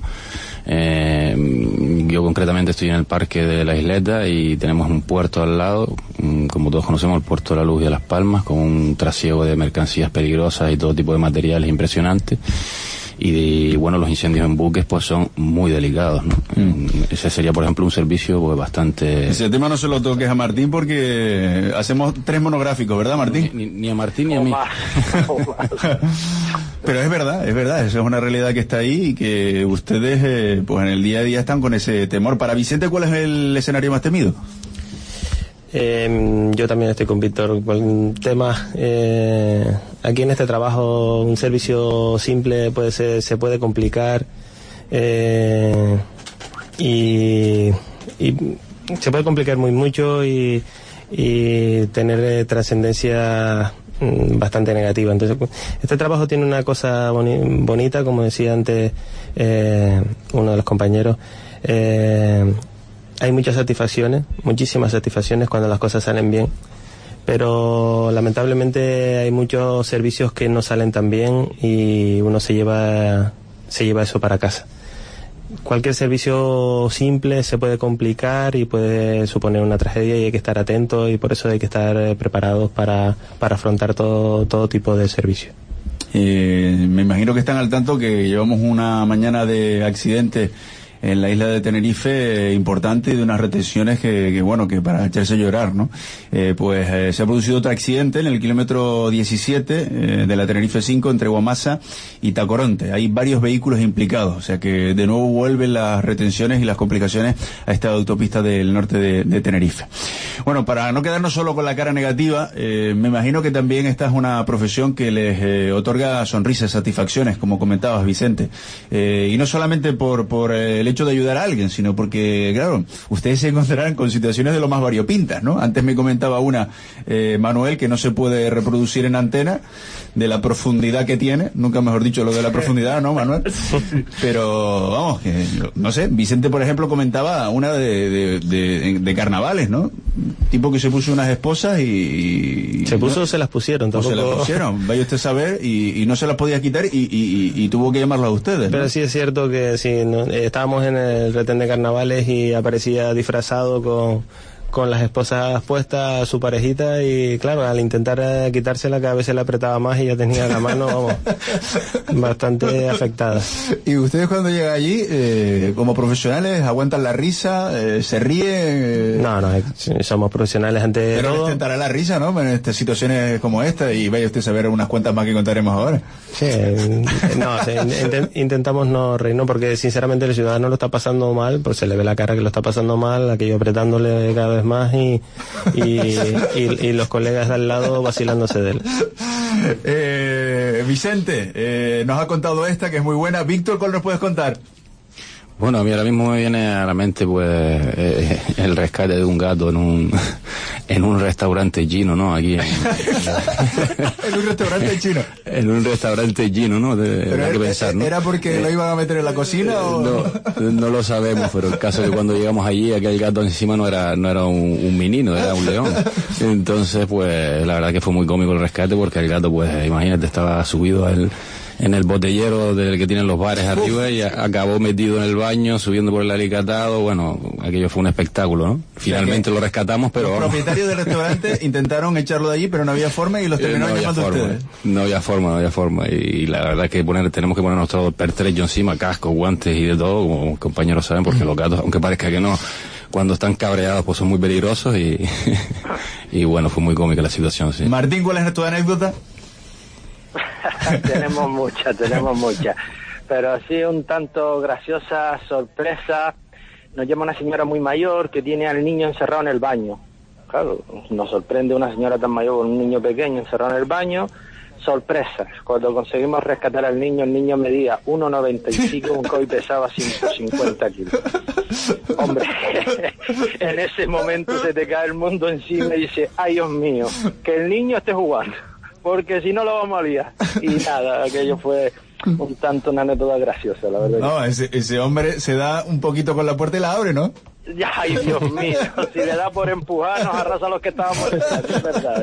Yo concretamente estoy en el Parque de la Isleta y tenemos un puerto al lado, como todos conocemos, el Puerto de la Luz de Las Palmas, con un trasiego de mercancías peligrosas y todo tipo de materiales impresionantes. y bueno, los incendios en buques pues son muy delicados, ¿no? Ese sería, por ejemplo, un servicio pues bastante... Ese tema no se lo toques a Martín porque hacemos 3 monográficos, ¿verdad, Martín? Ni a Martín ni a mí. Pero es verdad, eso es una realidad que está ahí y que ustedes pues en el día a día están con ese temor. Para Vicente, ¿cuál es el escenario más temido? Yo también estoy con Víctor con temas. Aquí en este trabajo un servicio simple se puede complicar y se puede complicar mucho y tener trascendencia bastante negativa. Entonces, este trabajo tiene una cosa bonita, como decía antes uno de los compañeros. Hay muchas satisfacciones, muchísimas satisfacciones cuando las cosas salen bien, pero lamentablemente hay muchos servicios que no salen tan bien y uno se lleva eso para casa. Cualquier servicio simple se puede complicar y puede suponer una tragedia y hay que estar atentos y por eso hay que estar preparados para afrontar todo tipo de servicio. Me imagino que están al tanto que llevamos una mañana de accidente en la isla de Tenerife importante y de unas retenciones que para echarse a llorar, ¿no? Se ha producido otro accidente en el kilómetro 17 de la Tenerife 5 entre Guamasa y Tacoronte. Hay varios vehículos implicados, o sea que de nuevo vuelven las retenciones y las complicaciones a esta autopista del norte de Tenerife. Bueno, para no quedarnos solo con la cara negativa, me imagino que también esta es una profesión que les otorga sonrisas, satisfacciones, como comentabas, Vicente, y no solamente por el hecho de ayudar a alguien, sino porque, claro, ustedes se encontrarán con situaciones de lo más variopintas, ¿no? Antes me comentaba Manuel, que no se puede reproducir en antena, de la profundidad que tiene, nunca mejor dicho lo de la profundidad, ¿no, Manuel? Pero, vamos, que, no sé, Vicente, por ejemplo, comentaba una de carnavales, ¿no? Tipo que se puso unas esposas y se puso o se las pusieron, tampoco... O se las pusieron, vaya usted a saber, y no se las podía quitar y tuvo que llamarlas a ustedes, ¿no? Pero sí es cierto que sí, estábamos en el retén de carnavales y aparecía disfrazado con las esposas puestas a su parejita y claro, al intentar quitársela cada vez se le apretaba más y ya tenía la mano bastante afectada. ¿Y ustedes cuando llegan allí, como profesionales, aguantan la risa, se ríen? No, somos profesionales ante pero todo. Pero intentará la risa, ¿no? En estas situaciones como esta, y vaya usted a saber unas cuantas más que contaremos ahora. Sí, intentamos no reírnos porque sinceramente el ciudadano lo está pasando mal, pues se le ve la cara que lo está pasando mal, aquello apretándole cada vez más y los colegas de al lado vacilándose de él. Vicente, nos ha contado esta que es muy buena. Víctor, ¿cuál nos puedes contar? Bueno, a mí ahora mismo me viene a la mente pues el rescate de un gato en un restaurante chino, ¿no? Aquí en un restaurante chino. En un restaurante chino, ¿no? Hay que pensar, ¿no? ¿Era porque lo iban a meter en la cocina o...? No lo sabemos, pero el caso es que cuando llegamos allí, aquel gato encima no era un menino, era un león. Entonces, pues, la verdad que fue muy cómico el rescate porque el gato, pues, imagínate, estaba subido en el botellero del que tienen los bares arriba y acabó metido en el baño, subiendo por el alicatado. Bueno, aquello fue un espectáculo, ¿no? Finalmente lo rescatamos, pero... Los propietarios del restaurante intentaron echarlo de allí, pero no había forma y los terminaron llamando a ustedes. No había forma. Y la verdad es que tenemos que ponernos todo pertrecho encima, cascos, guantes y de todo, como mis compañeros saben, porque los gatos, aunque parezca que no, cuando están cabreados, pues son muy peligrosos y bueno, fue muy cómica la situación, sí. Martín, ¿cuál es tu anécdota? tenemos muchas, pero así un tanto graciosa sorpresa. Nos llama una señora muy mayor que tiene al niño encerrado en el baño. Claro, nos sorprende una señora tan mayor con un niño pequeño encerrado en el baño. Sorpresa, cuando conseguimos rescatar al niño, el niño medía 1,95 y pesaba 150 kilos. Hombre, en ese momento se te cae el mundo encima y dice, ay Dios mío, que el niño esté jugando, porque si no lo vamos a liar. Y nada, aquello fue un tanto una anécdota graciosa, la verdad. No, ese hombre se da un poquito con la puerta y la abre, ¿no? Ya, ay, Dios mío, si le da por empujar, nos arrasa a los que estábamos en es verdad.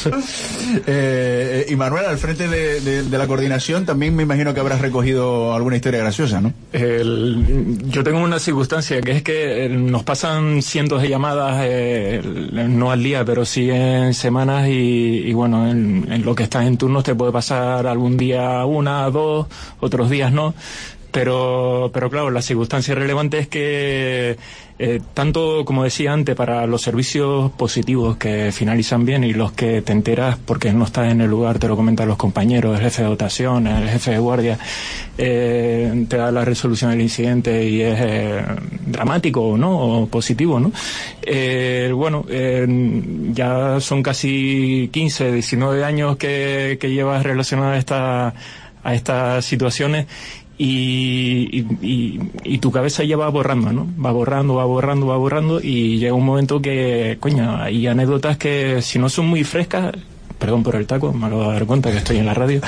Y Manuel, al frente de la coordinación, también me imagino que habrás recogido alguna historia graciosa, ¿no? Yo tengo una circunstancia, que es que nos pasan cientos de llamadas, no al día, pero sí en semanas, y bueno, en lo que estás en turnos te puede pasar algún día una, dos, otros días no. Pero claro, la circunstancia relevante es que tanto, como decía antes, para los servicios positivos que finalizan bien y los que te enteras porque no estás en el lugar, te lo comentan los compañeros, el jefe de dotación, el jefe de guardia, te da la resolución del incidente y es dramático, ¿no? O positivo, ¿no? Bueno, ya son casi 15, 19 años que llevas relacionado a estas situaciones. Y tu cabeza ya va borrando, ¿no? Va borrando, y llega un momento que, coño, hay anécdotas que si no son muy frescas, perdón por el taco, me acabo de dar cuenta que estoy en la radio,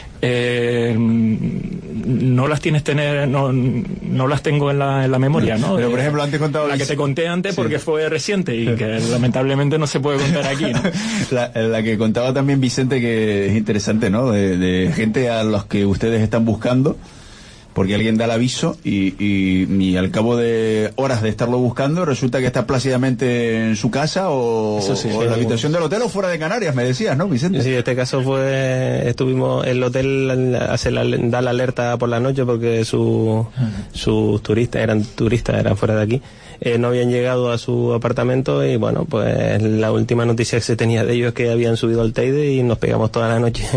no las no las tengo en la memoria, ¿no? Pero por ejemplo, antes contaba la que te conté antes, sí, porque fue reciente y que lamentablemente no se puede contar aquí, ¿no? La que contaba también Vicente, que es interesante, ¿no? De gente a los que ustedes están buscando, porque alguien da el aviso y al cabo de horas de estarlo buscando resulta que está plácidamente en su casa o en la habitación del hotel o fuera de Canarias, me decías, ¿no, Vicente? Sí, este caso estuvimos en el hotel da la alerta por la noche porque sus turistas eran fuera de aquí, no habían llegado a su apartamento y bueno, pues la última noticia que se tenía de ellos es que habían subido al Teide y nos pegamos toda la noche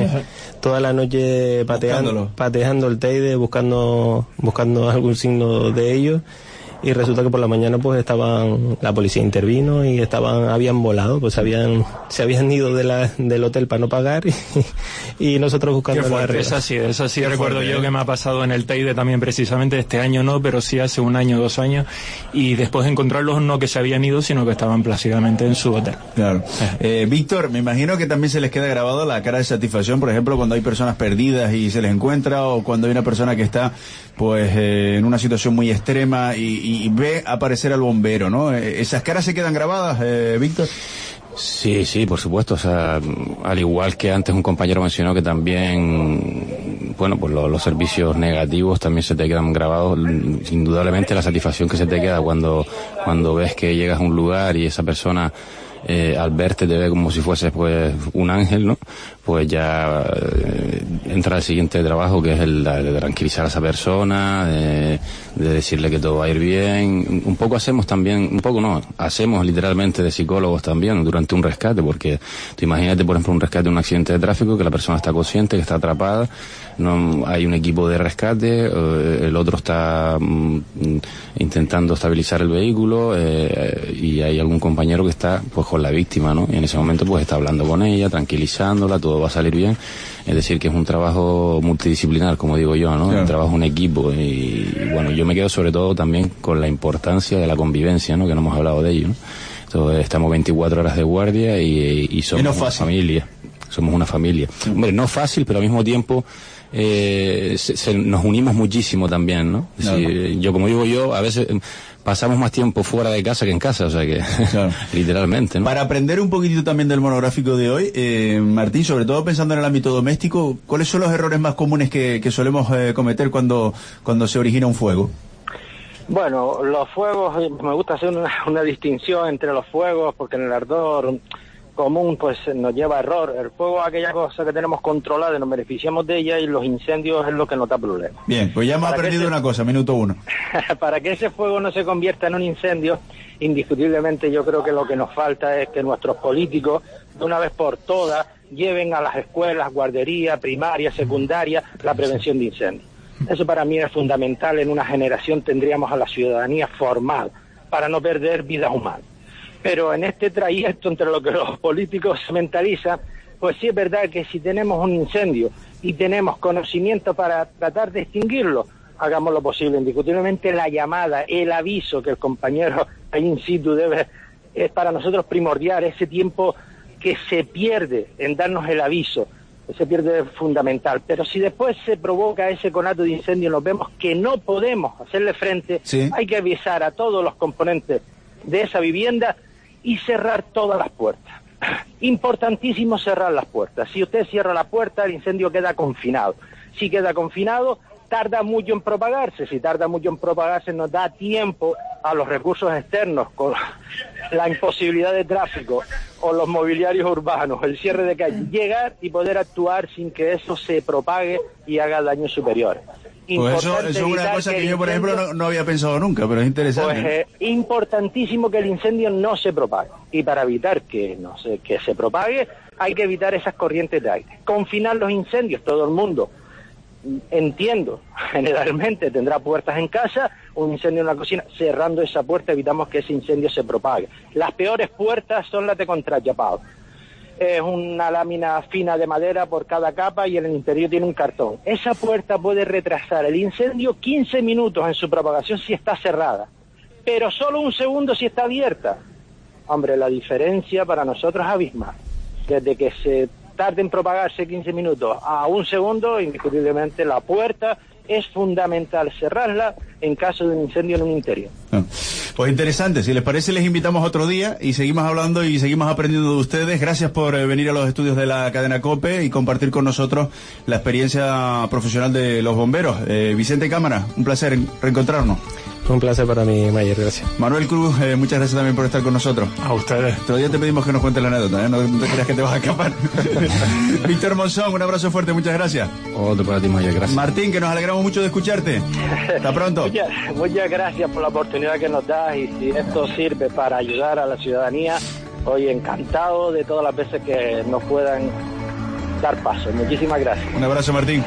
pateando el Teide, buscando algún signo de ellos, y resulta que por la mañana pues la policía intervino y habían volado, pues se habían ido del hotel para no pagar y nosotros buscando la regla. Esa sí recuerdo yo que me ha pasado en el Teide también, precisamente este año no, pero sí hace 1 año, 2 años, y después de encontrarlos no que se habían ido, sino que estaban plácidamente en su hotel. Claro. Víctor, me imagino que también se les queda grabado la cara de satisfacción, por ejemplo, cuando hay personas perdidas y se les encuentra, o cuando hay una persona que está pues en una situación muy extrema y ve aparecer al bombero, ¿no? ¿Esas caras se quedan grabadas, Víctor? Sí, por supuesto. O sea, al igual que antes un compañero mencionó que también, bueno, pues los servicios negativos también se te quedan grabados. Indudablemente la satisfacción que se te queda cuando ves que llegas a un lugar y esa persona al verte te ve como si fuese pues un ángel, ¿no? Pues ya entra el siguiente trabajo, que es el de tranquilizar a esa persona, de decirle que todo va a ir bien. Hacemos literalmente de psicólogos también durante un rescate, porque tú imagínate, por ejemplo, un rescate de un accidente de tráfico, que la persona está consciente, que está atrapada, no hay un equipo de rescate, el otro está intentando estabilizar el vehículo, y hay algún compañero que está pues con la víctima, ¿no? Y en ese momento pues está hablando con ella, tranquilizándola, todo va a salir bien. Es decir, que es un trabajo multidisciplinar, como digo yo, ¿no? Claro. Un trabajo en equipo, y bueno, yo me quedo sobre todo también con la importancia de la convivencia, ¿no? Que no hemos hablado de ello, ¿no? Entonces, estamos 24 horas de guardia y somos una familia. Somos una familia. Hombre, no fácil, pero al mismo tiempo nos unimos muchísimo también, ¿no? Es decir, yo, como digo yo, a veces pasamos más tiempo fuera de casa que en casa, o sea que claro. Literalmente, ¿no? Para aprender un poquitito también del monográfico de hoy, Martín, sobre todo pensando en el ámbito doméstico, ¿cuáles son los errores más comunes que solemos cometer cuando se origina un fuego? Bueno, los fuegos, me gusta hacer una distinción entre los fuegos, porque en el ardor común pues nos lleva a error. El fuego es aquella cosa que tenemos controlada y nos beneficiamos de ella, y los incendios es lo que nos da problemas. Bien, pues ya hemos aprendido una cosa, minuto 1. Para que ese fuego no se convierta en un incendio, indiscutiblemente yo creo que lo que nos falta es que nuestros políticos, de una vez por todas, lleven a las escuelas, guarderías, primaria, secundaria, la prevención de incendios. Eso para mí es fundamental. En una generación tendríamos a la ciudadanía formada para no perder vidas humanas. Pero en este trayecto entre lo que los políticos se mentalizan, pues sí es verdad que si tenemos un incendio y tenemos conocimiento para tratar de extinguirlo, hagamos lo posible. Indiscutiblemente la llamada, el aviso que el compañero ahí in situ es para nosotros primordial. Ese tiempo que se pierde en darnos el aviso se pierde fundamental. Pero si después se provoca ese conato de incendio, nos vemos que no podemos hacerle frente, hay que avisar a todos los componentes de esa vivienda y cerrar todas las puertas. Importantísimo cerrar las puertas. Si usted cierra la puerta, el incendio queda confinado. Si queda confinado, tarda mucho en propagarse. Si tarda mucho en propagarse, nos da tiempo a los recursos externos, con la imposibilidad de tráfico o los mobiliarios urbanos, el cierre de calles, llegar y poder actuar sin que eso se propague y haga daños superiores. Pues eso es una cosa que yo, por ejemplo, no había pensado nunca, pero es interesante. Pues importantísimo que el incendio no se propague. Y para evitar que se propague, hay que evitar esas corrientes de aire. Confinar los incendios, todo el mundo, entiendo, generalmente tendrá puertas en casa, un incendio en la cocina, cerrando esa puerta evitamos que ese incendio se propague. Las peores puertas son las de contrachapado. Es una lámina fina de madera por cada capa y en el interior tiene un cartón. Esa puerta puede retrasar el incendio 15 minutos en su propagación si está cerrada, pero solo un segundo si está abierta. Hombre, la diferencia para nosotros es abismal. Desde que se tarde en propagarse 15 minutos a un segundo, indiscutiblemente la puerta es fundamental cerrarla en caso de un incendio en un interior. Pues interesante, si les parece les invitamos otro día y seguimos hablando y seguimos aprendiendo de ustedes. Gracias por venir a los estudios de la cadena COPE y compartir con nosotros la experiencia profesional de los bomberos. Vicente Cámara, un placer reencontrarnos. Un placer para mí, Mayer, gracias. Manuel Cruz, muchas gracias también por estar con nosotros. A ustedes. Todavía te pedimos que nos cuentes la anécdota, no te creas que te vas a escapar. Víctor Monzón, un abrazo fuerte, muchas gracias. Otro para ti, Mayer, gracias. Martín, que nos alegramos mucho de escucharte. Hasta pronto. Muchas gracias por la oportunidad que nos das y si esto sirve para ayudar a la ciudadanía, hoy encantado de todas las veces que nos puedan dar paso. Muchísimas gracias. Un abrazo, Martín.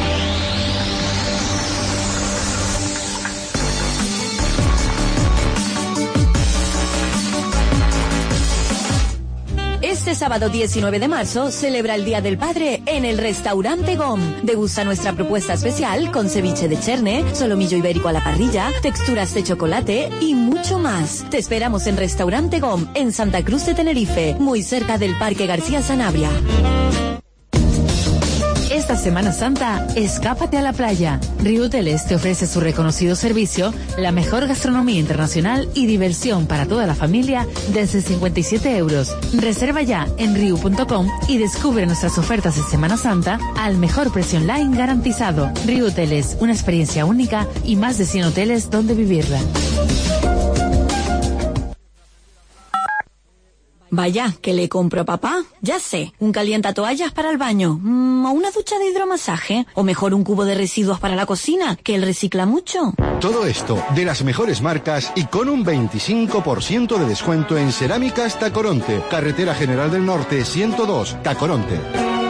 Este sábado 19 de marzo celebra el Día del Padre en el Restaurante GOM. Degusta nuestra propuesta especial con ceviche de cherne, solomillo ibérico a la parrilla, texturas de chocolate y mucho más. Te esperamos en Restaurante GOM en Santa Cruz de Tenerife, muy cerca del Parque García Sanabria. Esta Semana Santa, escápate a la playa. Riuteles te ofrece su reconocido servicio, la mejor gastronomía internacional y diversión para toda la familia desde 57 euros. Reserva ya en riu.com y descubre nuestras ofertas de Semana Santa al mejor precio online garantizado. Riuteles, una experiencia única y más de 100 hoteles donde vivirla. Vaya, ¿qué le compro a papá? Ya sé, un calientatoallas para el baño, o una ducha de hidromasaje, o mejor un cubo de residuos para la cocina, que él recicla mucho. Todo esto de las mejores marcas y con un 25% de descuento en Cerámicas Tacoronte, Carretera General del Norte 102, Tacoronte.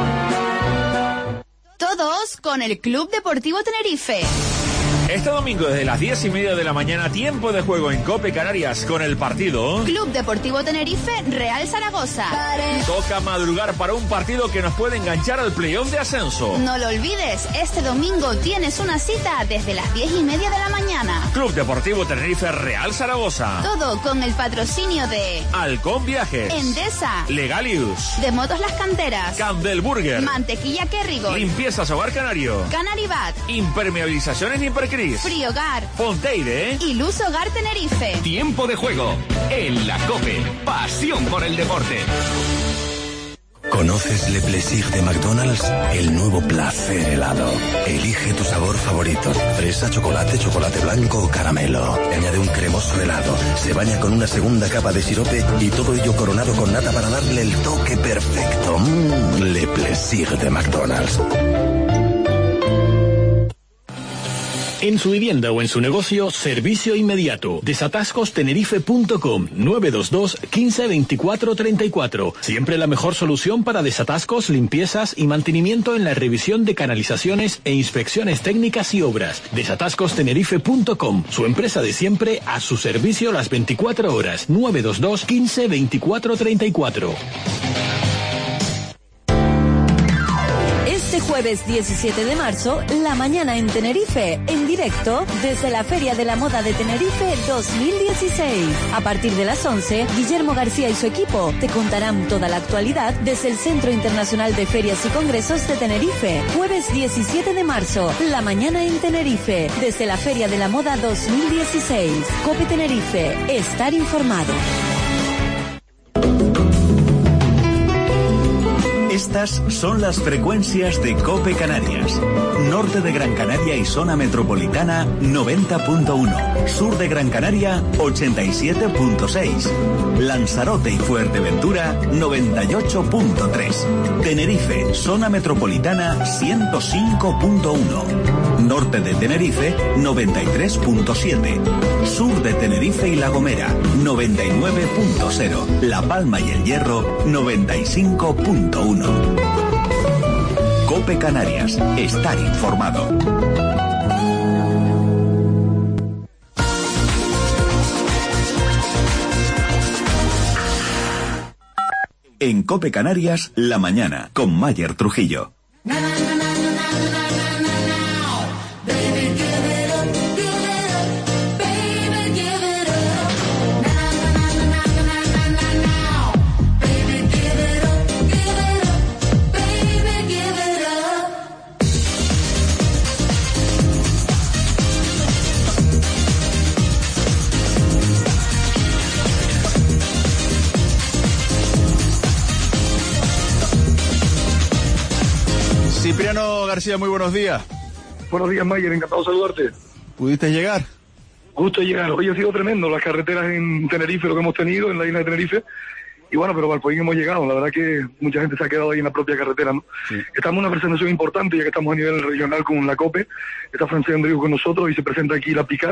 Todos con el Club Deportivo Tenerife. Este domingo desde las 10:30 de la mañana, tiempo de juego en COPE Canarias con el partido Club Deportivo Tenerife Real Zaragoza. Toca madrugar para un partido que nos puede enganchar al playoff de ascenso. No lo olvides, este domingo tienes una cita desde las 10:30 de la mañana. Club Deportivo Tenerife Real Zaragoza. Todo con el patrocinio de Halcón Viajes, Endesa, Legalius, De Motos Las Canteras, Campbell Burger, Mantequilla Kerrigo, Limpiezas Hogar Canario, Canaribat, Impermeabilizaciones Impercris, Friogar, Fonteire y Luz Hogar Tenerife. Tiempo de juego en la COPE. Pasión por el deporte. ¿Conoces Le Plaisir de McDonald's? El nuevo placer helado. Elige tu sabor favorito. Fresa, chocolate, chocolate blanco o caramelo. Añade un cremoso helado. Se baña con una segunda capa de sirope y todo ello coronado con nata para darle el toque perfecto. Le Plaisir de McDonald's. En su vivienda o en su negocio, servicio inmediato. Desatascostenerife.com 922 15 24 34. Siempre la mejor solución para desatascos, limpiezas y mantenimiento en la revisión de canalizaciones e inspecciones técnicas y obras. Desatascostenerife.com, su empresa de siempre a su servicio las 24 horas. 922 15 24 34. Este Jueves 17 de marzo, La Mañana en Tenerife, en directo desde la Feria de la Moda de Tenerife 2016. A partir de las 11, Guillermo García y su equipo te contarán toda la actualidad desde el Centro Internacional de Ferias y Congresos de Tenerife. Jueves 17 de marzo, La Mañana en Tenerife, desde la Feria de la Moda 2016. COPE Tenerife, estar informado. Estas son las frecuencias de COPE Canarias. Norte de Gran Canaria y zona metropolitana 90.1. Sur de Gran Canaria 87.6. Lanzarote y Fuerteventura 98.3. Tenerife, zona metropolitana 105.1. Norte de Tenerife 93.7. Sur de Tenerife y La Gomera 99.0. La Palma y El Hierro 95.1. COPE Canarias, estar informado. En COPE Canarias, la mañana, con Mayer Trujillo. Cipriano García, muy buenos días. Buenos días, Mayer, encantado de saludarte. ¿Pudiste llegar? Gusto llegar. Hoy ha sido tremendo, las carreteras en Tenerife, lo que hemos tenido en la isla de Tenerife. Y bueno, pero al Valpoín hemos llegado. La verdad que mucha gente se ha quedado ahí en la propia carretera, ¿no? Sí. Estamos en una presentación importante, ya que estamos a nivel regional con la COPE. Está Francés Andrigo con nosotros y se presenta aquí la Pickup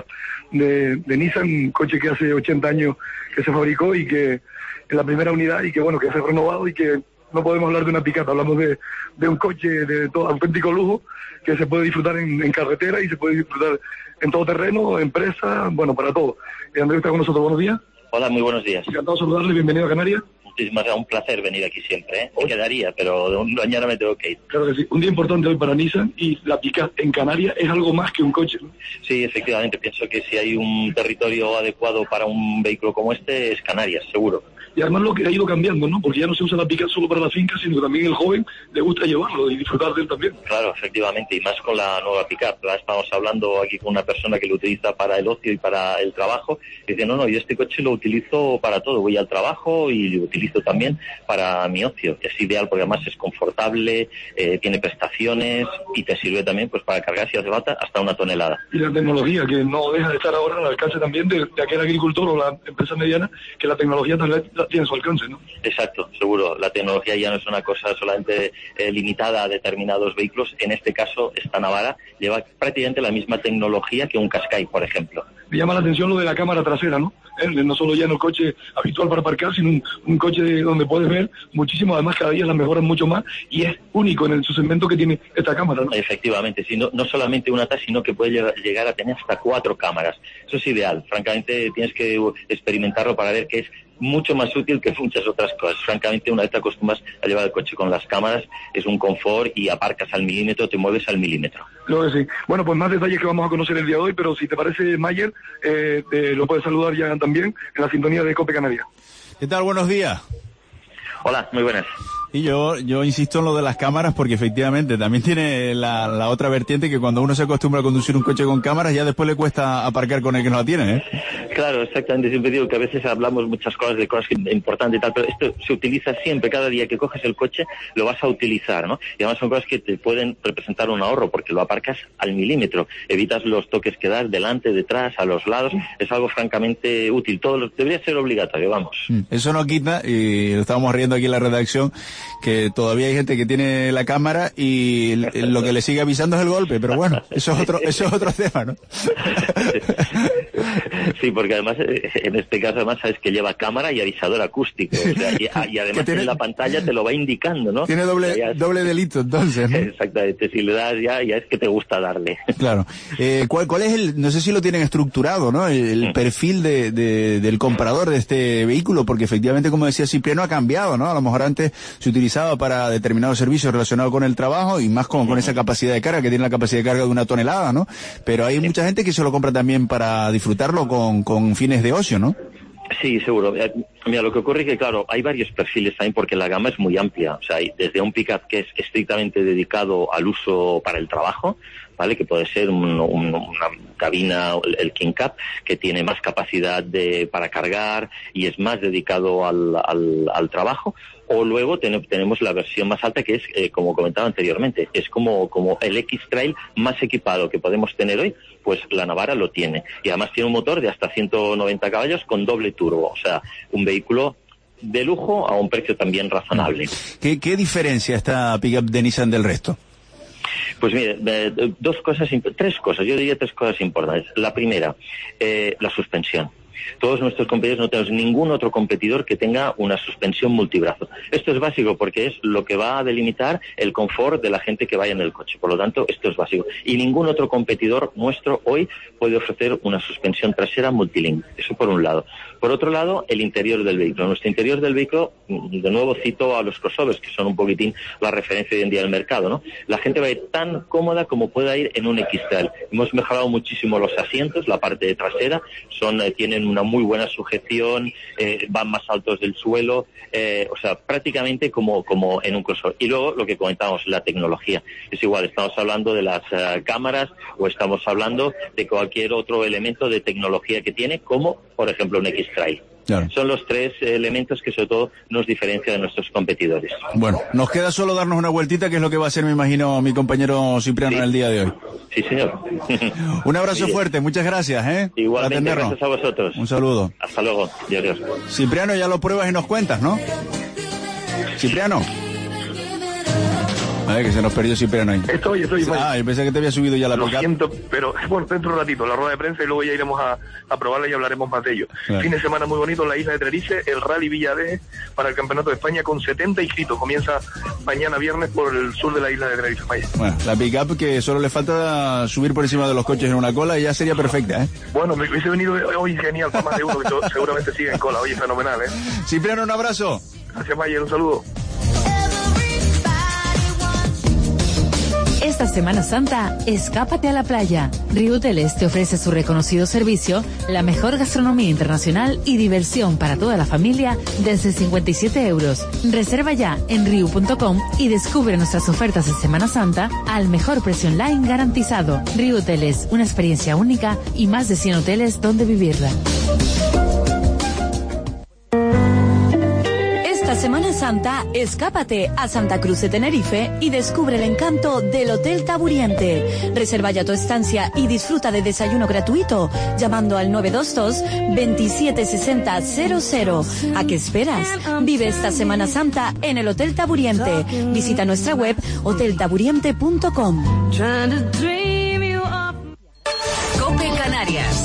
de Nissan, un coche que hace 80 años que se fabricó y que es la primera unidad y que bueno, que se ha renovado y que no podemos hablar de una Pickup, hablamos de un coche de todo auténtico lujo que se puede disfrutar en carretera y se puede disfrutar en todo terreno, empresa, bueno, para todo. Andrés está con nosotros, buenos días. Hola, muy buenos días. Encantado de saludarle, bienvenido a Canarias. Muchísimas gracias, un placer venir aquí siempre, ¿eh? Me quedaría, pero mañana me tengo que ir. Claro que sí, un día importante hoy para Nissan y la Pickup en Canarias es algo más que un coche, ¿no? Sí, efectivamente, pienso que si hay un territorio adecuado para un vehículo como este es Canarias, seguro. Y además lo que ha ido cambiando, ¿no? Porque ya no se usa la Pickup solo para la finca, sino que también el joven le gusta llevarlo y disfrutar de él también. Claro, efectivamente, y más con la nueva Pickup. Estamos hablando aquí con una persona que lo utiliza para el ocio y para el trabajo. Y dice, no, yo este coche lo utilizo para todo. Voy al trabajo y lo utilizo también para mi ocio. Es ideal porque además es confortable, tiene prestaciones y te sirve también pues para cargar, si hace falta, hasta 1 tonelada. Y la tecnología, que no deja de estar ahora al alcance también de aquel agricultor o la empresa mediana, que la tecnología también tiene su alcance, ¿no? Exacto, seguro. La tecnología ya no es una cosa solamente limitada a determinados vehículos. En este caso, esta Navara lleva prácticamente la misma tecnología que un Qashqai, por ejemplo. Me llama la atención lo de la cámara trasera, ¿no? No solo ya en el coche habitual para aparcar, sino un coche donde puedes ver muchísimo. Además, cada día la mejoran mucho más y es único en su segmento que tiene esta cámara, ¿no? Efectivamente, sí, no solamente una TAS, sino que puede llegar a tener hasta 4 cámaras. Eso es ideal. Francamente, tienes que experimentarlo para ver que es mucho más útil que muchas otras cosas. Francamente, una vez te acostumbras a llevar el coche con las cámaras, es un confort y aparcas al milímetro, te mueves al milímetro. Claro que sí. Bueno, pues más detalles que vamos a conocer el día de hoy, pero si te parece, Mayer, lo puedes saludar ya también en la sintonía de COPE Canarias. ¿Qué tal? Buenos días. Hola, muy buenas. Y yo insisto en lo de las cámaras porque efectivamente también tiene la otra vertiente que cuando uno se acostumbra a conducir un coche con cámaras ya después le cuesta aparcar con el que no la tiene, ¿eh? Claro, exactamente. Siempre digo que a veces hablamos muchas cosas de cosas importantes y tal, pero esto se utiliza siempre. Cada día que coges el coche lo vas a utilizar, ¿no? Y además son cosas que te pueden representar un ahorro porque lo aparcas al milímetro. Evitas los toques que das delante, detrás, a los lados. Es algo francamente útil. Debería ser obligatorio, vamos. Eso no quita, y lo estábamos riendo aquí en la redacción, que todavía hay gente que tiene la cámara y lo que le sigue avisando es el golpe, pero bueno, eso es otro tema, ¿no? Sí, porque además, en este caso, además, sabes que lleva cámara y avisador acústico. O sea, y además en la pantalla te lo va indicando, ¿no? Tiene doble delito, entonces, ¿no? Exactamente, si le das ya es que te gusta darle. Claro. ¿Cuál es no sé si lo tienen estructurado, ¿no? El perfil del comprador de este vehículo, porque efectivamente, como decía Cipriano, ha cambiado, ¿no? A lo mejor antes se utilizaba para determinados servicios relacionados con el trabajo y más con esa capacidad de carga, que tiene la capacidad de carga de 1 tonelada, ¿no? Pero hay mucha gente que se lo compra también para disfrutarlo con fines de ocio, ¿no? Sí, seguro. Mira, lo que ocurre es que, claro, hay varios perfiles también porque la gama es muy amplia. O sea, hay desde un pick-up que es estrictamente dedicado al uso para el trabajo, ¿vale? Que puede ser una cabina, el King Cab, que tiene más capacidad para cargar y es más dedicado al trabajo. O luego tenemos la versión más alta que es, como comentaba anteriormente, es como el X-Trail más equipado que podemos tener hoy, pues la Navara lo tiene. Y además tiene un motor de hasta 190 caballos con doble turbo, o sea, un vehículo de lujo a un precio también razonable. ¿Qué diferencia esta pickup de Nissan del resto? Pues mire, tres cosas, yo diría tres cosas importantes. La primera, la suspensión. Todos nuestros competidores no tenemos ningún otro competidor que tenga una suspensión multibrazo. Esto es básico porque es lo que va a delimitar el confort de la gente que vaya en el coche. Por lo tanto, esto es básico. Y ningún otro competidor nuestro hoy puede ofrecer una suspensión trasera multilink. Eso por un lado. Por otro lado, el interior del vehículo. Nuestro interior del vehículo, de nuevo cito a los crossovers, que son un poquitín la referencia hoy en día del mercado, ¿no? La gente va a ir tan cómoda como pueda ir en un X-Trail. Hemos mejorado muchísimo los asientos, la parte trasera, tienen una muy buena sujeción, van más altos del suelo, o sea, prácticamente como en un crossover. Y luego, lo que comentábamos, la tecnología. Es igual, estamos hablando de las cámaras o estamos hablando de cualquier otro elemento de tecnología que tiene, como, por ejemplo, un X-Trail. Claro. Son los tres elementos que sobre todo nos diferencian de nuestros competidores. Bueno, nos queda solo darnos una vueltita, que es lo que va a hacer, me imagino, mi compañero Cipriano en el día de hoy. Sí, señor. Un abrazo fuerte, muchas gracias, Igualmente, gracias a vosotros. Un saludo. Hasta luego. Adiós. Cipriano, ya lo pruebas y nos cuentas, ¿no? Cipriano. A ver, que se nos perdió Cipriano ahí. Estoy. Yo pensé que te había subido ya la pickup. Lo siento, pero bueno, dentro de un ratito, la rueda de prensa y luego ya iremos a probarla y hablaremos más de ello. Claro. Fin de semana muy bonito en la isla de Tenerife, el Rally Villadeje para el Campeonato de España con 70 inscritos. Comienza mañana viernes por el sur de la isla de Tenerife. Bueno, la pickup que solo le falta subir por encima de los coches en una cola y ya sería perfecta, ¿eh? Bueno, me hubiese venido hoy genial para más de uno que seguramente sigue en cola. Oye, fenomenal, ¿eh? Cipriano, un abrazo. Gracias, Mayer, un saludo. Esta Semana Santa, escápate a la playa. Riuteles te ofrece su reconocido servicio, la mejor gastronomía internacional y diversión para toda la familia desde 57 euros. Reserva ya en riu.com y descubre nuestras ofertas de Semana Santa al mejor precio online garantizado. Riuteles, una experiencia única y más de 100 hoteles donde vivirla. Semana Santa, escápate a Santa Cruz de Tenerife y descubre el encanto del Hotel Taburiente. Reserva ya tu estancia y disfruta de desayuno gratuito llamando al 922 276000. ¿A qué esperas? Vive esta Semana Santa en el Hotel Taburiente. Visita nuestra web hoteltaburiente.com. COPE Canarias.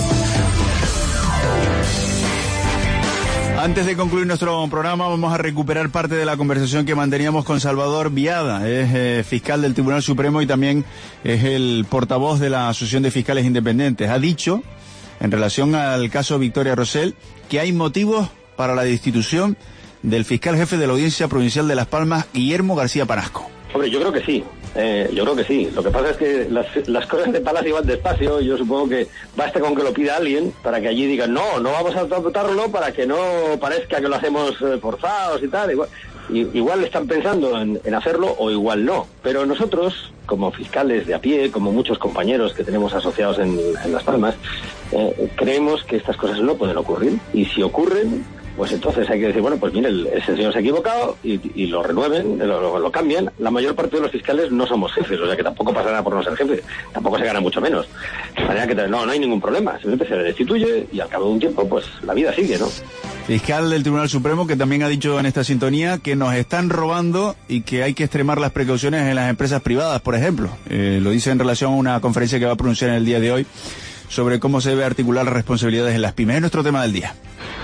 Antes de concluir nuestro programa, vamos a recuperar parte de la conversación que manteníamos con Salvador Viada, es fiscal del Tribunal Supremo y también es el portavoz de la Asociación de Fiscales Independientes. Ha dicho, en relación al caso Victoria Rosell, que hay motivos para la destitución del fiscal jefe de la Audiencia Provincial de Las Palmas, Guillermo García Parasco. Hombre, yo creo que sí. Lo que pasa es que las cosas de Palacio van despacio. Yo supongo que basta con que lo pida alguien para que allí digan no vamos a votarlo, para que no parezca que lo hacemos forzados y tal. Igual están pensando en hacerlo o igual no. Pero nosotros, como fiscales de a pie, como muchos compañeros que tenemos asociados en Las Palmas, creemos que estas cosas no pueden ocurrir. Y si ocurren, pues entonces hay que decir, bueno, pues mire, ese señor se ha equivocado y lo renueven, lo cambian. La mayor parte de los fiscales no somos jefes, o sea que tampoco pasa nada por no ser jefe, tampoco se gana mucho menos. De manera que no hay ningún problema, simplemente se le destituye y al cabo de un tiempo, pues la vida sigue, ¿no? Fiscal del Tribunal Supremo que también ha dicho en esta sintonía que nos están robando y que hay que extremar las precauciones en las empresas privadas, por ejemplo. Lo dice en relación a una conferencia que va a pronunciar en el día de hoy sobre cómo se debe articular las responsabilidades en las pymes. Es nuestro tema del día.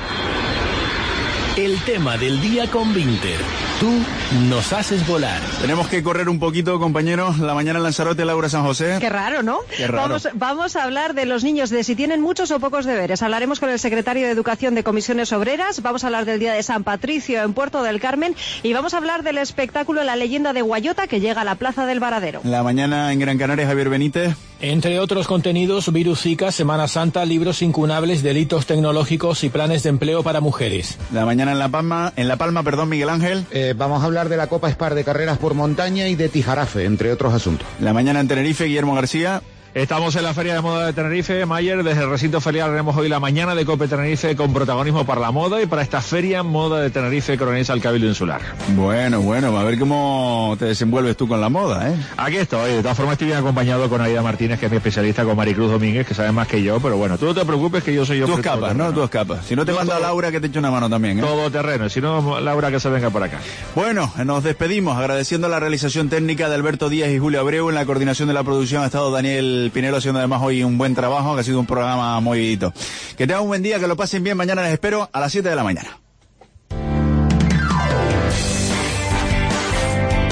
El tema del día con Vinter. Tú nos haces volar. Tenemos que correr un poquito, compañeros. La mañana en Lanzarote, Laura San José. Qué raro, ¿no? Qué raro. Vamos a hablar de los niños, de si tienen muchos o pocos deberes. Hablaremos con el secretario de Educación de Comisiones Obreras. Vamos a hablar del Día de San Patricio en Puerto del Carmen. Y vamos a hablar del espectáculo La Leyenda de Guayota, que llega a la Plaza del Varadero. La mañana en Gran Canaria, Javier Benítez. Entre otros contenidos, Virus Zika, Semana Santa, libros incunables, delitos tecnológicos y planes de empleo para mujeres. La mañana en La Palma, Miguel Ángel. Vamos a hablar de la Copa Spar de carreras por montaña y de Tijarafe, entre otros asuntos. La mañana en Tenerife, Guillermo García. Estamos en la Feria de Moda de Tenerife, Mayer. Desde el recinto ferial haremos hoy la mañana de COPE Tenerife con protagonismo para la moda y para esta Feria Moda de Tenerife que organiza el Cabildo Insular. Bueno, a ver cómo te desenvuelves tú con la moda, ¿eh? Aquí estoy. De todas formas estoy bien acompañado con Aida Martínez, que es mi especialista, con Maricruz Domínguez, que sabe más que yo, pero bueno, tú no te preocupes que yo soy yo. Tú escapas, ¿no? Tú escapas. Si no te manda Laura, que te eche una mano también, ¿eh? Todo terreno. Si no, Laura, que se venga por acá. Bueno, nos despedimos agradeciendo la realización técnica de Alberto Díaz y Julio Abreu. En la coordinación de la producción ha estado Daniel Pinelo, haciendo además hoy un buen trabajo, que ha sido un programa movidito. Que tengan un buen día, que lo pasen bien. Mañana les espero a las 7 de la mañana.